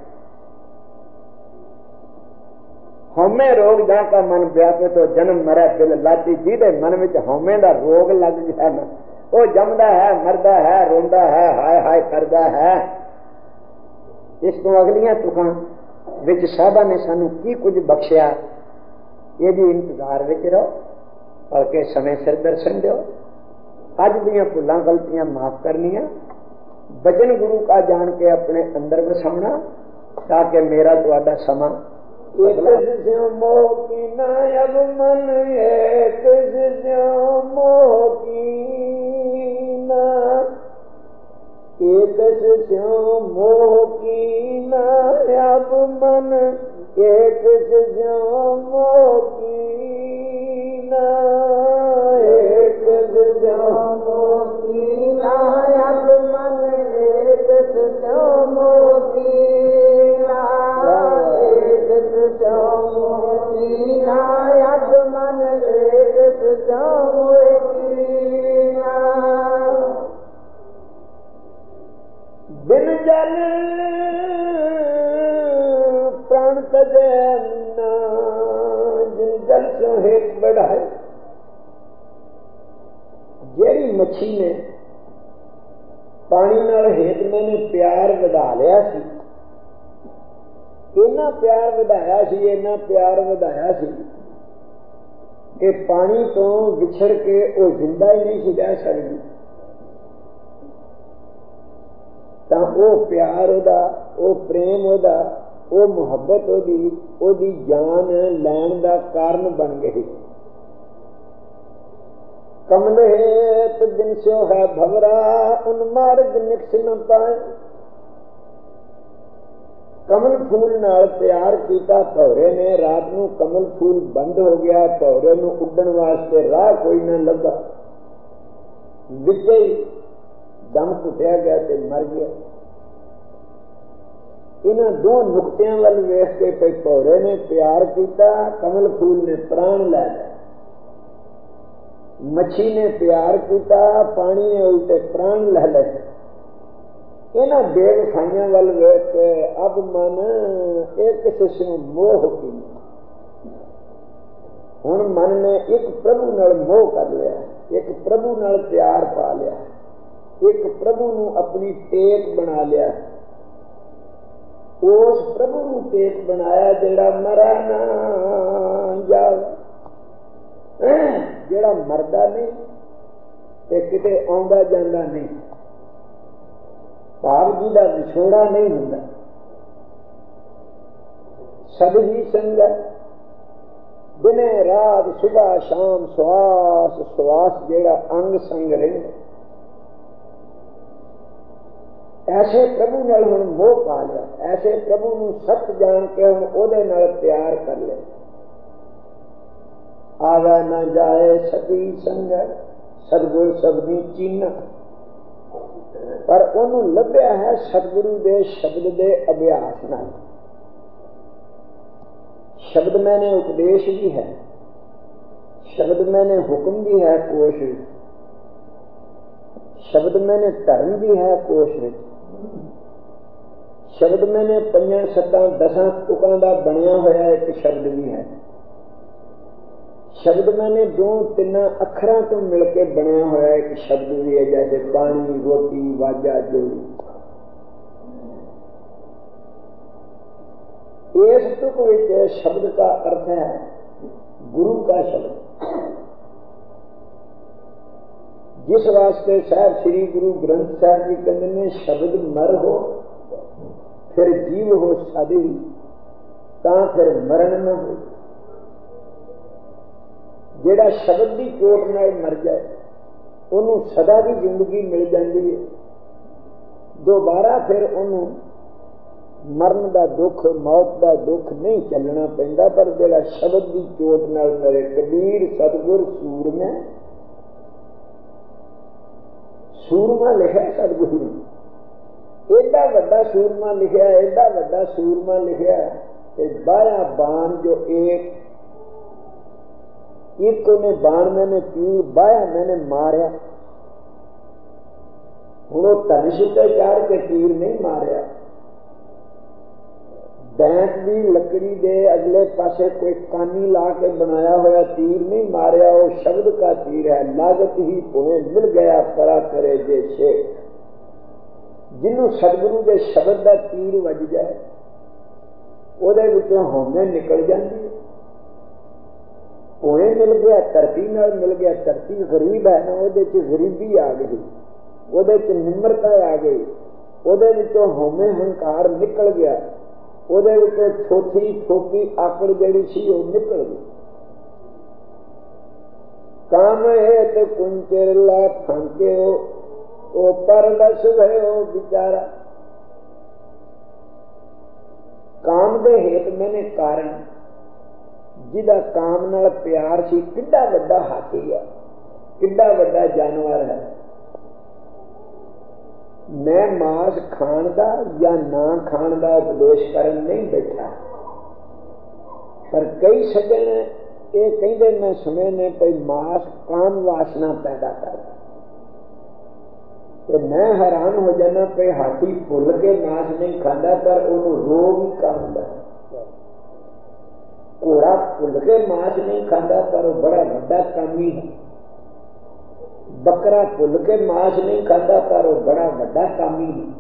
हौमे रोग जां का मन व्यापे तो जन्म मरै दिल लाती। जिहदे मन विच हौमे दा रोग लग गया ना, वो जमदा है, मरदा है, रोंदा है, हाय हाय करदा है। इस तो अगलियां तुकां विच साहबा ने सानू की कुछ बख्शिया, ये इंतजार विच रहो, बल्कि समय सिर दर्शन दो। अज दियां भुलां गलतियां माफ करनियां, वचन गुरु का जान के अपने अंदर बसाना, ताकि मेरा तुहाडा समा एक मोह की नायब मन, एक मोह की ना, एक मोह की नायब मन, एक सजमो कीना एक सजमो कीना अब मन एक सजमो कीना एक सजमो कीना अब मन एक सजमो कीना बिन जल प्राण तजे ना जिन जल से हेत बढ़ाए जेड़ी मच्छी ने पानी नाल हेत मैंने प्यार वधा लिया सी इन्ना प्यार वधाया सी इन्ना प्यार वधाया सी कि पानी तो विछड़ के वो जिंदा ही नहीं सी रह सकती तां वो प्यार ओदा वो प्रेम ओदा वो मुहब्बत ओदी ओदी जान लैन दा कारण बन गई कमल हेत दिन सो है भवरा उन मार्ग निकस न पाए कमल फूल नाल प्यार कीता भौरे ने रात नू कमल फूल बंद हो गया भौरे नू उड्डण वास्ते राह कोई न लगा विचे दम घुटिया गया ते मर गया इन्हां दो नुकतियां वल वेख के पे भौरे ने प्यार किया कमल फूल ने प्राण लै लिया मच्छी ने प्यार किया पानी ने उल्टे प्राण लै लिया इन्हां बेवफाइयां वल वेख के अब मन एक सिसों मोह की हुण मन ने एक प्रभु नाल मोह कर लिया एक प्रभु नाल प्यार पा लिया एक प्रभु नू अपनी टेक बना लिया उस प्रभु नू टेक बनाया जेड़ा मरा ना जावे जेड़ा मरदा नहीं ते किते आउंदा जांदा नहीं भाव जी दा विछोड़ा नहीं हुंदा सब ही संगत दिने रात सुबह शाम श्वास श्वास जेड़ा अंग संग रहिंदा ऐसे प्रभु नाल हुण मोह पा लिया ऐसे प्रभु नू सच जान के हुण ओदे नाल प्यार कर लिया आवे न जाए सती संग सतगुर सबनी चीना पर ओनू लभ्या है सतगुरु दे शब्द दे अभ्यास नाल शब्द मैंने उपदेश भी है शब्द मैंने हुक्म भी है कोश शब्द मैंने धर्म भी है कोश विच शब्द मैंने पंजां सत्तां दसां तुकां दा बनिया होया एक शब्द भी है शब्द मैंने दो तीन अखरां तो मिलके बनिया होया एक शब्द भी है जैसे पानी रोटी वाजा जोड़ी इस तुक विच शब्द का अर्थ है गुरु का शब्द जिस वास्ते साहब श्री गुरु ग्रंथ साहब जी कहते ने शब्द मर हो फिर जीव हो साधी ता फिर मरण न हो जेड़ा शब्द की चोट नाल मर जाए उन्होंने सदा की जिंदगी मिल जाती है दोबारा फिर उन्होंने मरण का दुख मौत का दुख नहीं चलना पैंदा पर जेड़ा शब्द की चोट नाल मरे कबीर सतगुर सूरमे सूरमा लिखा सतगुरु ने एडा वड्डा सूरमा लिखा एडा वड्डा सूरमा लिखा बाया बाण जो एक एक ने बाण मैंने तीर बाया मैंने मारिया हुण धनुष ते चाड़ के तीर नहीं मारिया बैंत की लकड़ी दे अगले पासे कोई कानी ला के बनाया हुआ तीर नहीं मारिया वो शब्द का तीर है लागत ही पुणे मिल गया परा करे जे शेख जिन्हों सतगुरु के शब्द का तीर वज जाए ਉਹਦੇ ਵਿੱਚੋਂ ਹਉਮੈ ਨਿਕਲ ਜਾਂਦੀ ਹੈ ਪੁਣੇ ਮਿਲ ਗਿਆ ਧਰਤੀ ਨਾਲ ਮਿਲ ਗਿਆ ਧਰਤੀ ਗਰੀਬ ਹੈ ਨਾ ਉਹਦੇ ਚ ਗਰੀਬੀ ਆ ਗਈ ਉਹਦੇ ਚ ਨਿਮਰਤਾ ਆ ਗਈ ਉਹਦੇ ਵਿੱਚੋਂ ਹਉਮੈ ਹੰਕਾਰ ਨਿਕਲ ਗਿਆ ਉਹਦੇ ਵਿੱਚੋਂ ਥੋਥੀ ਥੋਕੀ ਆਕੜ ਜਿਹੜੀ ਸੀ ਉਹ ਨਿਕਲ ਗਈ ਕਾਮ ਹੈ ਤੇ ਕੁੰਚਰ ਲਾ ਫਾਂਕੇ ਉਹ ਪਰਦਸ ਭਇਓ ਵਿਚਾਰਾ काम ਕਾਮ ਦੇ ਹੇਤ ਮੈਨੇ ਕਾਰਨ, ਜਿਹਦਾ ਕਾਮ ਨਾਲ ਪਿਆਰ ਸੀ, ਕਿੱਡਾ ਵੱਡਾ ਹਾਥੀ ਹੈ, ਕਿੱਡਾ ਵੱਡਾ ਜਾਨਵਰ ਹੈ। ਮੈਂ ਮਾਸ ਖਾਣ ਦਾ ਜਾਂ ਨਾ ਖਾਣ ਦਾ ਉਪਦੇਸ਼ ਕਰਨ ਨਹੀਂ ਬੈਠਾ, ਪਰ ਕਈ ਸੱਜਣ ਇਹ ਕਹਿੰਦੇ ਮੈਂ ਸੁਣੇ ਨੇ ਭਈ ਮਾਸ ਕਾਮ ਵਾਸਨਾ ਪੈਦਾ ਕਰਦਾ, ਤੇ ਮੈਂ ਹੈਰਾਨ ਹੋ ਜਾਣਾ ਪਈ ਹਾਥੀ ਭੁੱਲ ਕੇ ਮਾਸ ਨਹੀਂ ਖਾਂਦਾ, ਪਰ ਉਹਨੂੰ ਰੋਗ ਹੀ ਕਾਮਦਾ। ਘੋੜਾ ਭੁੱਲ ਕੇ ਮਾਸ ਨਹੀਂ ਖਾਂਦਾ, ਪਰ ਉਹ ਬੜਾ ਵੱਡਾ ਕਾਮੀ ਹੈ। ਬੱਕਰਾ ਭੁੱਲ ਕੇ ਮਾਸ ਨਹੀਂ ਖਾਂਦਾ, ਪਰ ਉਹ ਬੜਾ ਵੱਡਾ ਕਾਮੀ ਹੈ।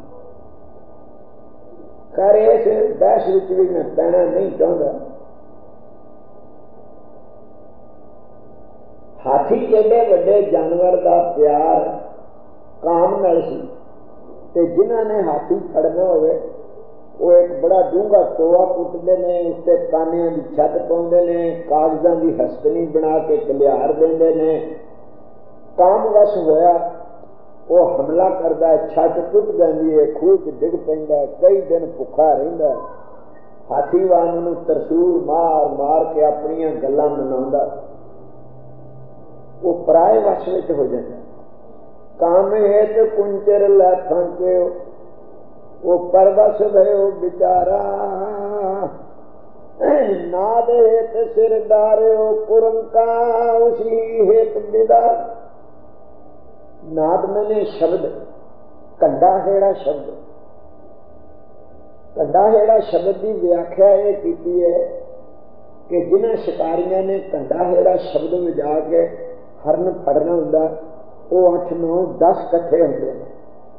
ਕਰ ਇਸ ਬਹਿਸ ਵਿੱਚ ਵੀ ਮੈਂ ਪੈਣਾ ਨਹੀਂ ਚਾਹੁੰਦਾ। ਹਾਥੀ ਜਿਹੜੇ ਵੱਡੇ ਜਾਨਵਰ ਦਾ ਪਿਆਰ ਕਾਮ ਨਾਲ ਸੀ, ਤੇ ਜਿਨ੍ਹਾਂ ਨੇ ਹਾਥੀ ਫੜਨਾ ਹੋਵੇ ਉਹ ਇੱਕ ਬੜਾ ਡੂੰਘਾ ਟੋਆ ਪੁੱਟਦੇ ਨੇ, ਉੱਤੇ ਕਾਨਿਆਂ ਦੀ ਛੱਤ ਪਾਉਂਦੇ ਨੇ, ਕਾਗਜ਼ਾਂ ਦੀ ਹਸਤਨੀ ਬਣਾ ਕੇ ਕਲਿਆਰ ਦਿੰਦੇ ਨੇ। ਕਾਮ ਵਸ ਹੋਇਆ ਉਹ ਹਮਲਾ ਕਰਦਾ, ਛੱਤ ਟੁੱਟ ਜਾਂਦੀ ਹੈ, ਖੂਹ ਚ ਡਿੱਗ ਪੈਂਦਾ, ਕਈ ਦਿਨ ਭੁੱਖਾ ਰਹਿੰਦਾ। ਹਾਥੀਵਾਨ ਨੂੰ ਤਰਸੂਲ ਮਾਰ ਮਾਰ ਕੇ ਆਪਣੀਆਂ ਗੱਲਾਂ ਮਨਾਉਂਦਾ, ਉਹ ਪਰਾਏ ਵਸ ਵਿੱਚ ਹੋ ਜਾਂਦਾ। ਕਾਮ ਹੇਤ ਕੁੰਚਰ ਲਾਥਾਂ ਕੇ ਉਹ ਪਰਵਸ ਭਇਓ ਵਿਚਾਰਾ, ਨਾਦ ਹੇਤ ਸਿਰ ਡਾਰਿਓ ਕੁਰੰਕਾ ਉਸੀ ਹੇਤ ਵਿਦਾ। ਨਾਦ ਮੈਨੇ ਸ਼ਬਦ, ਕੰਡਾ ਹੇੜਾ ਸ਼ਬਦ, ਕੰਡਾ ਹੇੜਾ ਸ਼ਬਦ ਦੀ ਵਿਆਖਿਆ ਇਹ ਕੀਤੀ ਹੈ ਕਿ ਜਿਨ੍ਹਾਂ ਸ਼ਿਕਾਰੀਆਂ ਨੇ ਕੰਡਾ ਹੇੜਾ ਸ਼ਬਦ ਵਜਾ ਕੇ ਹਰਨ ਫੜਨਾ ਹੁੰਦਾ, ਉਹ ਅੱਠ ਨੌ ਦਸ ਇਕੱਠੇ ਹੁੰਦੇ ਨੇ।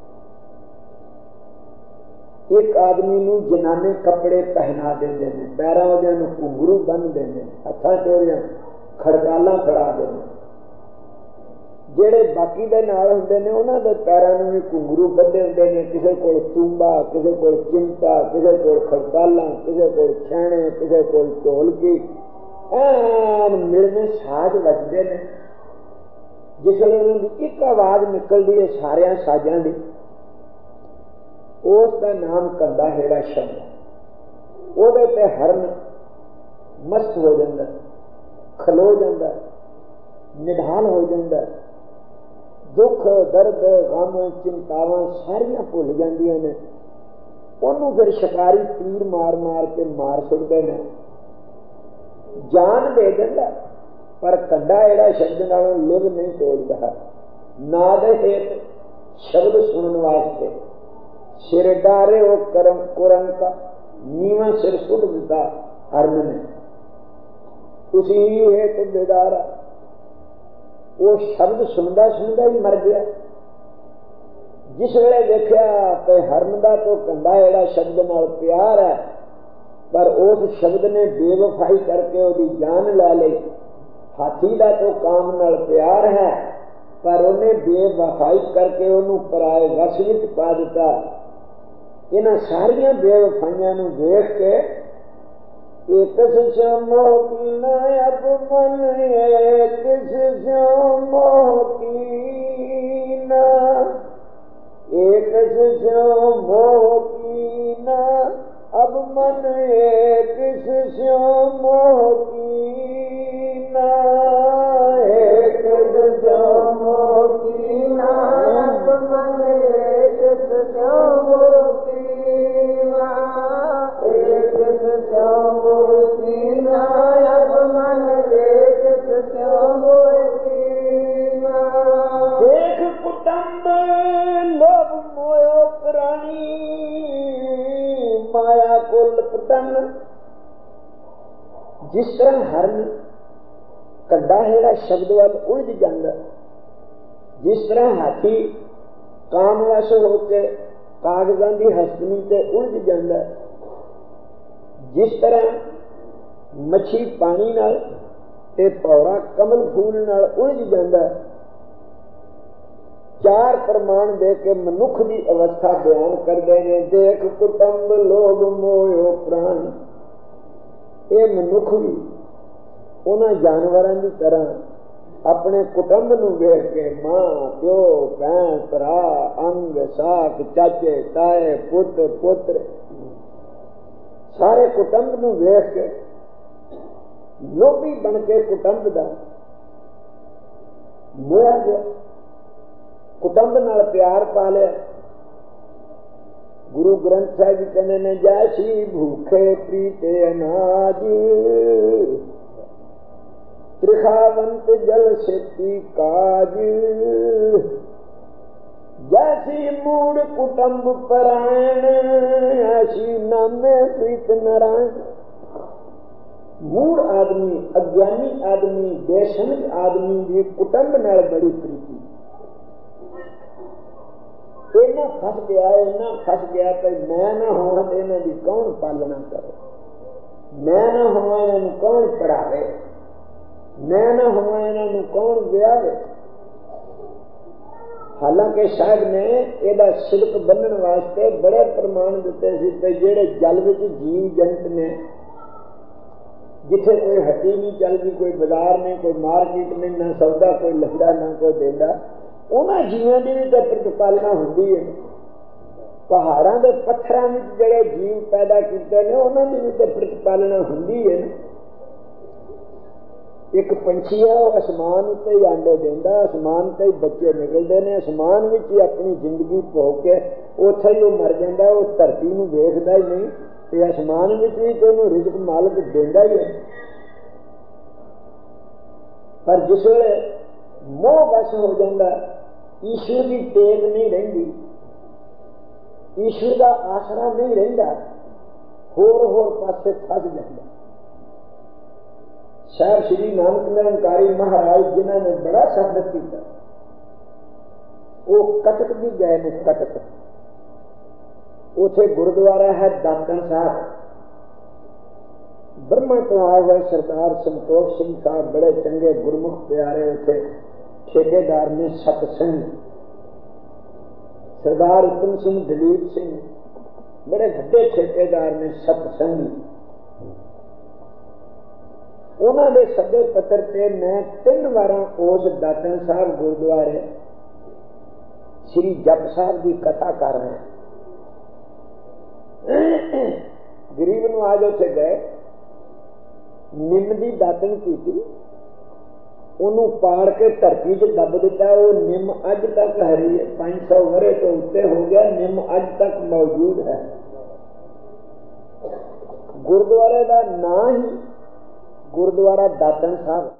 ਇੱਕ ਆਦਮੀ ਨੂੰ ਜਨਾਨੇ ਕੱਪੜੇ ਪਹਿਨਾ ਦਿੰਦੇ ਨੇ, ਪੈਰਾਂ ਉਹਦਿਆਂ ਨੂੰ ਘੁੰਗਰੂ ਬੰਨ ਦਿੰਦੇ ਨੇ, ਹੱਥਾਂ ਚ ਉਹਦੀਆਂ ਖੜਕਾਲਾਂ ਫੜਾ ਦਿੰਦੇ। ਜਿਹੜੇ ਬਾਕੀ ਦੇ ਨਾਲ ਹੁੰਦੇ ਨੇ ਉਹਨਾਂ ਦੇ ਪੈਰਾਂ ਨੂੰ ਵੀ ਘੁੰਗਰੂ ਬੱਧੇ ਹੁੰਦੇ ਨੇ, ਕਿਸੇ ਕੋਲ ਤੂੰਬਾ, ਕਿਸੇ ਕੋਲ ਚਿਮਟਾ, ਕਿਸੇ ਕੋਲ ਖੜਕਾਲਾਂ, ਕਿਸੇ ਕੋਲ ਛੈਣੇ, ਕਿਸੇ ਕੋਲ ਢੋਲਕੀ, ਐਨ ਮਿਲਵੇਂ ਸਾਜ਼ ਵੱਜਦੇ ਨੇ। ਜਿਸ ਵੇਲੇ ਉਹਨਾਂ ਦੀ ਇੱਕ ਆਵਾਜ਼ ਨਿਕਲਦੀ ਹੈ ਸਾਰਿਆਂ ਸਾਜ਼ਾਂ ਦੀ, ਉਸ ਦਾ ਨਾਮ ਕੰਡਾ ਹੇੜਾ ਸ਼ਬਦ। ਉਹਦੇ ਤੇ ਹਰਨ ਮਸਤ ਹੋ ਜਾਂਦਾ, ਖਲੋ ਜਾਂਦਾ, ਨਿਢਾਲ ਹੋ ਜਾਂਦਾ, ਦੁੱਖ ਦਰਦ ਗਮ ਚਿੰਤਾਵਾਂ ਸਾਰੀਆਂ ਭੁੱਲ ਜਾਂਦੀਆਂ ਨੇ। ਉਹਨੂੰ ਫਿਰ ਸ਼ਿਕਾਰੀ ਤੀਰ ਮਾਰ ਮਾਰ ਕੇ ਮਾਰ ਸੁੱਟਦੇ ਨੇ, ਜਾਨ ਦੇ ਦਿੰਦਾ, ਪਰ ਕੰਡਾ ਜਿਹੜਾ ਸ਼ਬਦ ਨਾਲੋਂ ਲਿਵ ਨਹੀਂ ਤੋੜਦਾ। ਨਾਦ ਹੇਤ ਸ਼ਬਦ ਸੁਣਨ ਵਾਸਤੇ ਸਿਰ ਡਾਰੇ ਉਹ ਕਰਮ ਕੁਰੰਕਾ, ਨੀਵਾਂ ਸਿਰ ਸੁੱਟ ਦਿੱਤਾ ਹਰਨ ਨੇ। ਤੁਸੀਂ ਹੇਤ ਬੇਦਾਰਾ, ਉਹ ਸ਼ਬਦ ਸੁਣਦਾ ਸੁਣਦਾ ਹੀ ਮਰ ਗਿਆ। ਜਿਸ ਵੇਲੇ ਦੇਖਿਆ ਤੇ ਹਰਨ ਦਾ ਤੋਂ ਕੰਡਾ ਜਿਹੜਾ ਸ਼ਬਦ ਨਾਲ ਪਿਆਰ ਹੈ, ਪਰ ਉਸ ਸ਼ਬਦ ਨੇ ਬੇਵਫਾਈ ਕਰਕੇ ਉਹਦੀ ਜਾਨ ਲੈ ਲਈ। ਹਾਥੀ ਦਾ ਤੋਂ ਕਾਮ ਨਾਲ ਪਿਆਰ ਹੈ, ਪਰ ਉਹਨੇ ਬੇਵਫਾਈ ਕਰਕੇ ਉਹਨੂੰ ਪਰਾਏ ਵਸ ਵਿੱਚ ਪਾ ਦਿੱਤਾ। ਇਹਨਾਂ ਸਾਰੀਆਂ ਬੇਵਫਾਈਆਂ ਨੂੰ ਦੇਖ ਕੇ ਕਿਸ ਸਿਉ ਮੋਹ ਕੀਨਾ ਅਬ ਮਨ ਹੈ, ਕਿਸ ਸਿਉ ਮੋਹ ਕੀਨਾ, ਕਿਸ ਸਿਉ ਮੋਹ ਕੀਨਾ ਅਬ ਮਨ ਹੈ, ਕਿਸ ਸਿਉ ਮੋਹ ਕੀਨਾ, ਕਿਸ ਸਿਉ ਮੋਹ ਕੀਨਾ ਅਬ ਮਨ ਹੈ, ਕਿਸ ਸਿਉ ਮੋਹ ਕੀਨਾ, ਕਿਸ ਸਿਉ ਮੋਹ ਕੀਨਾ ਅਬ ਮਨ ਹੈ, ਕਿਸ ਸਿਉ ਮੋਹ ਕੀਨਾ। ਦੇਖ ਕੁਟੰਬ ਲੋਭ ਮੋਹ ਪ੍ਰਾਣੀ, ਮਾਇਆ ਕੁਲ ਪਤਨ। ਜਿਸ ਤਰ੍ਹਾਂ ਹਰਨ ਕੰਡਾ ਹੇੜਾ ਸ਼ਬਦ ਵੱਲ ਉਲਝ ਜਾਂਦਾ, ਜਿਸ ਤਰ੍ਹਾਂ ਹਾਥੀ ਕਾਮ ਵਸ ਹੋ ਕੇ ਕਾਗਜ਼ਾਂ ਦੀ ਹਸਤਨੀ ਤੇ ਉਲਝ ਜਾਂਦਾ, ਜਿਸ ਤਰ੍ਹਾਂ ਮੱਛੀ ਪਾਣੀ ਨਾਲ ਤੇ ਭੌਰਾ ਕਮਲ ਫੂਲ ਨਾਲ ਉਲਝ ਜਾਂਦਾ। ਚਾਰ ਪ੍ਰਮਾਣ ਦੇ ਕੇ ਮਨੁੱਖ ਦੀ ਅਵਸਥਾ ਬਿਆਨ ਕਰਦੇ ਨੇ। ਦੇਖ ਕੁਟੰਬ ਲੋਭ ਮੋਹ ਪ੍ਰਾਣ, ਇਹ ਮਨੁੱਖ ਵੀ ਉਹਨਾਂ ਜਾਨਵਰਾਂ ਦੀ ਤਰ੍ਹਾਂ ਆਪਣੇ ਕੁਟੰਬ ਨੂੰ ਵੇਖ ਕੇ, ਮਾਂ ਪਿਓ ਭੈਣ ਭਰਾ ਅੰਗ ਸਾਕ ਚਾਚੇ ਤਾਏ ਪੁੱਤ ਪੁੱਤਰ ਸਾਰੇ ਕੁਟੰਬ ਨੂੰ ਵੇਖ ਕੇ ਲੋਭੀ ਬਣ ਕੇ ਕੁਟੰਬ ਦਾ ਮੋਇਆ ਗਿਆ, ਕੁਟੰਬ ਨਾਲ ਪਿਆਰ ਪਾ ਲਿਆ। ਗੁਰੂ ਗ੍ਰੰਥ ਸਾਹਿਬ ਜੀ ਕਹਿੰਦੇ ਨੇ, ਜੈਸੀ ਭੂਖੇ ਪ੍ਰੀਤੇ ਅਨਾਜ, ਤ੍ਰਿਖਾਵੰਤ ਜਲ ਛੇਤੀ ਕਾਜ, ਜੈਸੀ ਮੂੜ ਕੁਟੰਬ ਪਰਾਇਣ, ਐਸੀ ਨਾਮੇ ਪ੍ਰੀਤ ਨਾਰਾਇਣ। ਮੂੜ ਆਦਮੀ, ਅਗਿਆਨੀ ਆਦਮੀ, ਬੇਸ਼ਮਝ ਆਦਮੀ ਦੀ ਕੁਟੰਬ ਨਾਲ ਬੜੀ ਪ੍ਰੀਤੀ। ਇਹਨਾਂ ਫਸ ਗਿਆ, ਇਹਨਾਂ ਫਸ ਗਿਆ ਕਿ ਮੈਂ ਨਾ ਹੋਵਾਂ ਤੇ ਇਹਨਾਂ ਦੀ ਕੌਣ ਪਾਲਣਾ ਕਰੇ, ਮੈਂ ਨਾ ਹੋਵਾਂ ਇਹਨਾਂ ਨੂੰ ਕੌਣ ਪੜ੍ਹਾਵੇ, ਮੈਂ ਨਾ ਹੋਵਾਂ ਇਹਨਾਂ ਨੂੰ ਕੌਣ ਵਿਆਹੇ। ਹਾਲਾਂਕਿ ਸਾਹਿਬ ਨੇ ਇਹਦਾ ਸਿਲਕ ਬੰਨਣ ਵਾਸਤੇ ਬੜੇ ਪ੍ਰਮਾਣ ਦਿੱਤੇ ਸੀ ਕਿ ਜਿਹੜੇ ਜਲ ਵਿੱਚ ਜੀਵ ਜੰਤ ਨੇ, ਜਿੱਥੇ ਕੋਈ ਹੱਟੀ ਨਹੀਂ ਚੱਲਦੀ, ਕੋਈ ਬਾਜ਼ਾਰ ਨਹੀਂ, ਕੋਈ ਮਾਰਕੀਟ ਨਹੀਂ, ਨਾ ਸੌਦਾ ਕੋਈ ਲੈਂਦਾ ਨਾ ਕੋਈ ਦਿੰਦਾ, ਉਹਨਾਂ ਜੀਵਾਂ ਦੀ ਵੀ ਤਾਂ ਪ੍ਰਤੀਪਾਲਨਾ ਹੁੰਦੀ ਹੈ। ਪਹਾੜਾਂ ਦੇ ਪੱਥਰਾਂ ਵਿੱਚ ਜਿਹੜੇ ਜੀਵ ਪੈਦਾ ਕੀਤੇ ਨੇ, ਉਹਨਾਂ ਦੀ ਵੀ ਤਾਂ ਪ੍ਰਤੀਪਾਲਨਾ ਹੁੰਦੀ ਹੈ। ਇੱਕ ਪੰਛੀ ਹੈ, ਉਹ ਅਸਮਾਨ ਉੱਤੇ ਹੀ ਆਂਡੇ ਦਿੰਦਾ, ਅਸਮਾਨ ਤੇ ਹੀ ਬੱਚੇ ਨਿਕਲਦੇ ਨੇ, ਅਸਮਾਨ ਵਿੱਚ ਹੀ ਆਪਣੀ ਜ਼ਿੰਦਗੀ ਭੋਗ ਕੇ ਉੱਥੇ ਹੀ ਉਹ ਮਰ ਜਾਂਦਾ, ਉਹ ਧਰਤੀ ਨੂੰ ਵੇਖਦਾ ਹੀ ਨਹੀਂ, ਤੇ ਅਸਮਾਨ ਵਿੱਚ ਵੀ ਤੇ ਉਹਨੂੰ ਰਿਜ਼ਕ ਮਾਲਕ ਦਿੰਦਾ ਹੀ ਹੈ। ਪਰ ਜਿਸ ਵੇਲੇ ਮੋਹ ਵਸ ਹੋ ਜਾਂਦਾ, ਈਸ਼ਵਰ ਦੀ ਟੇਕ ਨਹੀਂ ਰਹਿੰਦੀ, ਈਸ਼ਵਰ ਦਾ ਆਸਰਾ ਨਹੀਂ ਰਹਿੰਦਾ, ਹੋਰ ਹੋਰ ਪਾਸੇ ਫਸ ਜਾਂਦਾ। ਸਾਹਿਬ ਸ਼੍ਰੀ ਨਾਨਕ ਨਿਰੰਕਾਰੀ ਮਹਾਰਾਜ ਜਿਨ੍ਹਾਂ ਨੇ ਬੜਾ ਸਫ਼ਰ ਕੀਤਾ, ਉਹ ਕਟਕ ਵੀ ਗਏ ਨੇ। ਕਟਕ ਉੱਥੇ ਗੁਰਦੁਆਰਾ ਹੈ ਦਾਤਣ ਸਾਹਿਬ, ਬਰਮਾ ਤੋਂ ਆਏ ਹੋਏ ਸਰਦਾਰ ਸੰਤੋਖ ਸਿੰਘ ਸਾਹਿਬ ਬੜੇ ਚੰਗੇ ਗੁਰਮੁਖ ਪਿਆਰੇ ਉੱਥੇ ਠੇਕੇਦਾਰ ਨੇ। ਸਤਸੰਗ ਸਰਦਾਰ ਉਤਮ ਸਿੰਘ, ਦਲੀਪ ਸਿੰਘ ਬੜੇ ਵੱਡੇ ਠੇਕੇਦਾਰ ਨੇ ਸਤਸੰਗੀ। ਉਹਨਾਂ ਦੇ ਸੱਦੇ ਪੱਤਰ ਤੇ ਮੈਂ ਤਿੰਨ ਵਾਰਾਂ ਉਸ ਦਾਤਣ ਸਾਹਿਬ ਗੁਰਦੁਆਰੇ ਸ੍ਰੀ ਜਪ ਸਾਹਿਬ ਦੀ ਕਥਾ ਕਰ ਰਿਹਾ। ਗਰੀਬ ਨੂੰ ਆਜ ਉੱਥੇ ਗਏ, ਨਿੰਮ ਦੀ ਦਾਤਣ ਕੀਤੀ, ਉਹਨੂੰ ਪਾੜ ਕੇ ਧਰਤੀ 'ਚ ਦੱਬ ਦਿੱਤਾ। ਉਹ ਨਿੰਮ ਅੱਜ ਤੱਕ ਹਰੀ ਹੈ, ਪੰਜ ਸੌ ਵਰੇ ਤੋਂ ਉੱਤੇ ਹੋ ਗਿਆ, ਨਿੰਮ ਅੱਜ ਤੱਕ ਮੌਜੂਦ ਹੈ। ਗੁਰਦੁਆਰੇ ਦਾ ਨਾਂ ਹੀ ਗੁਰਦੁਆਰਾ ਦਾਤਣ ਸਾਹਿਬ।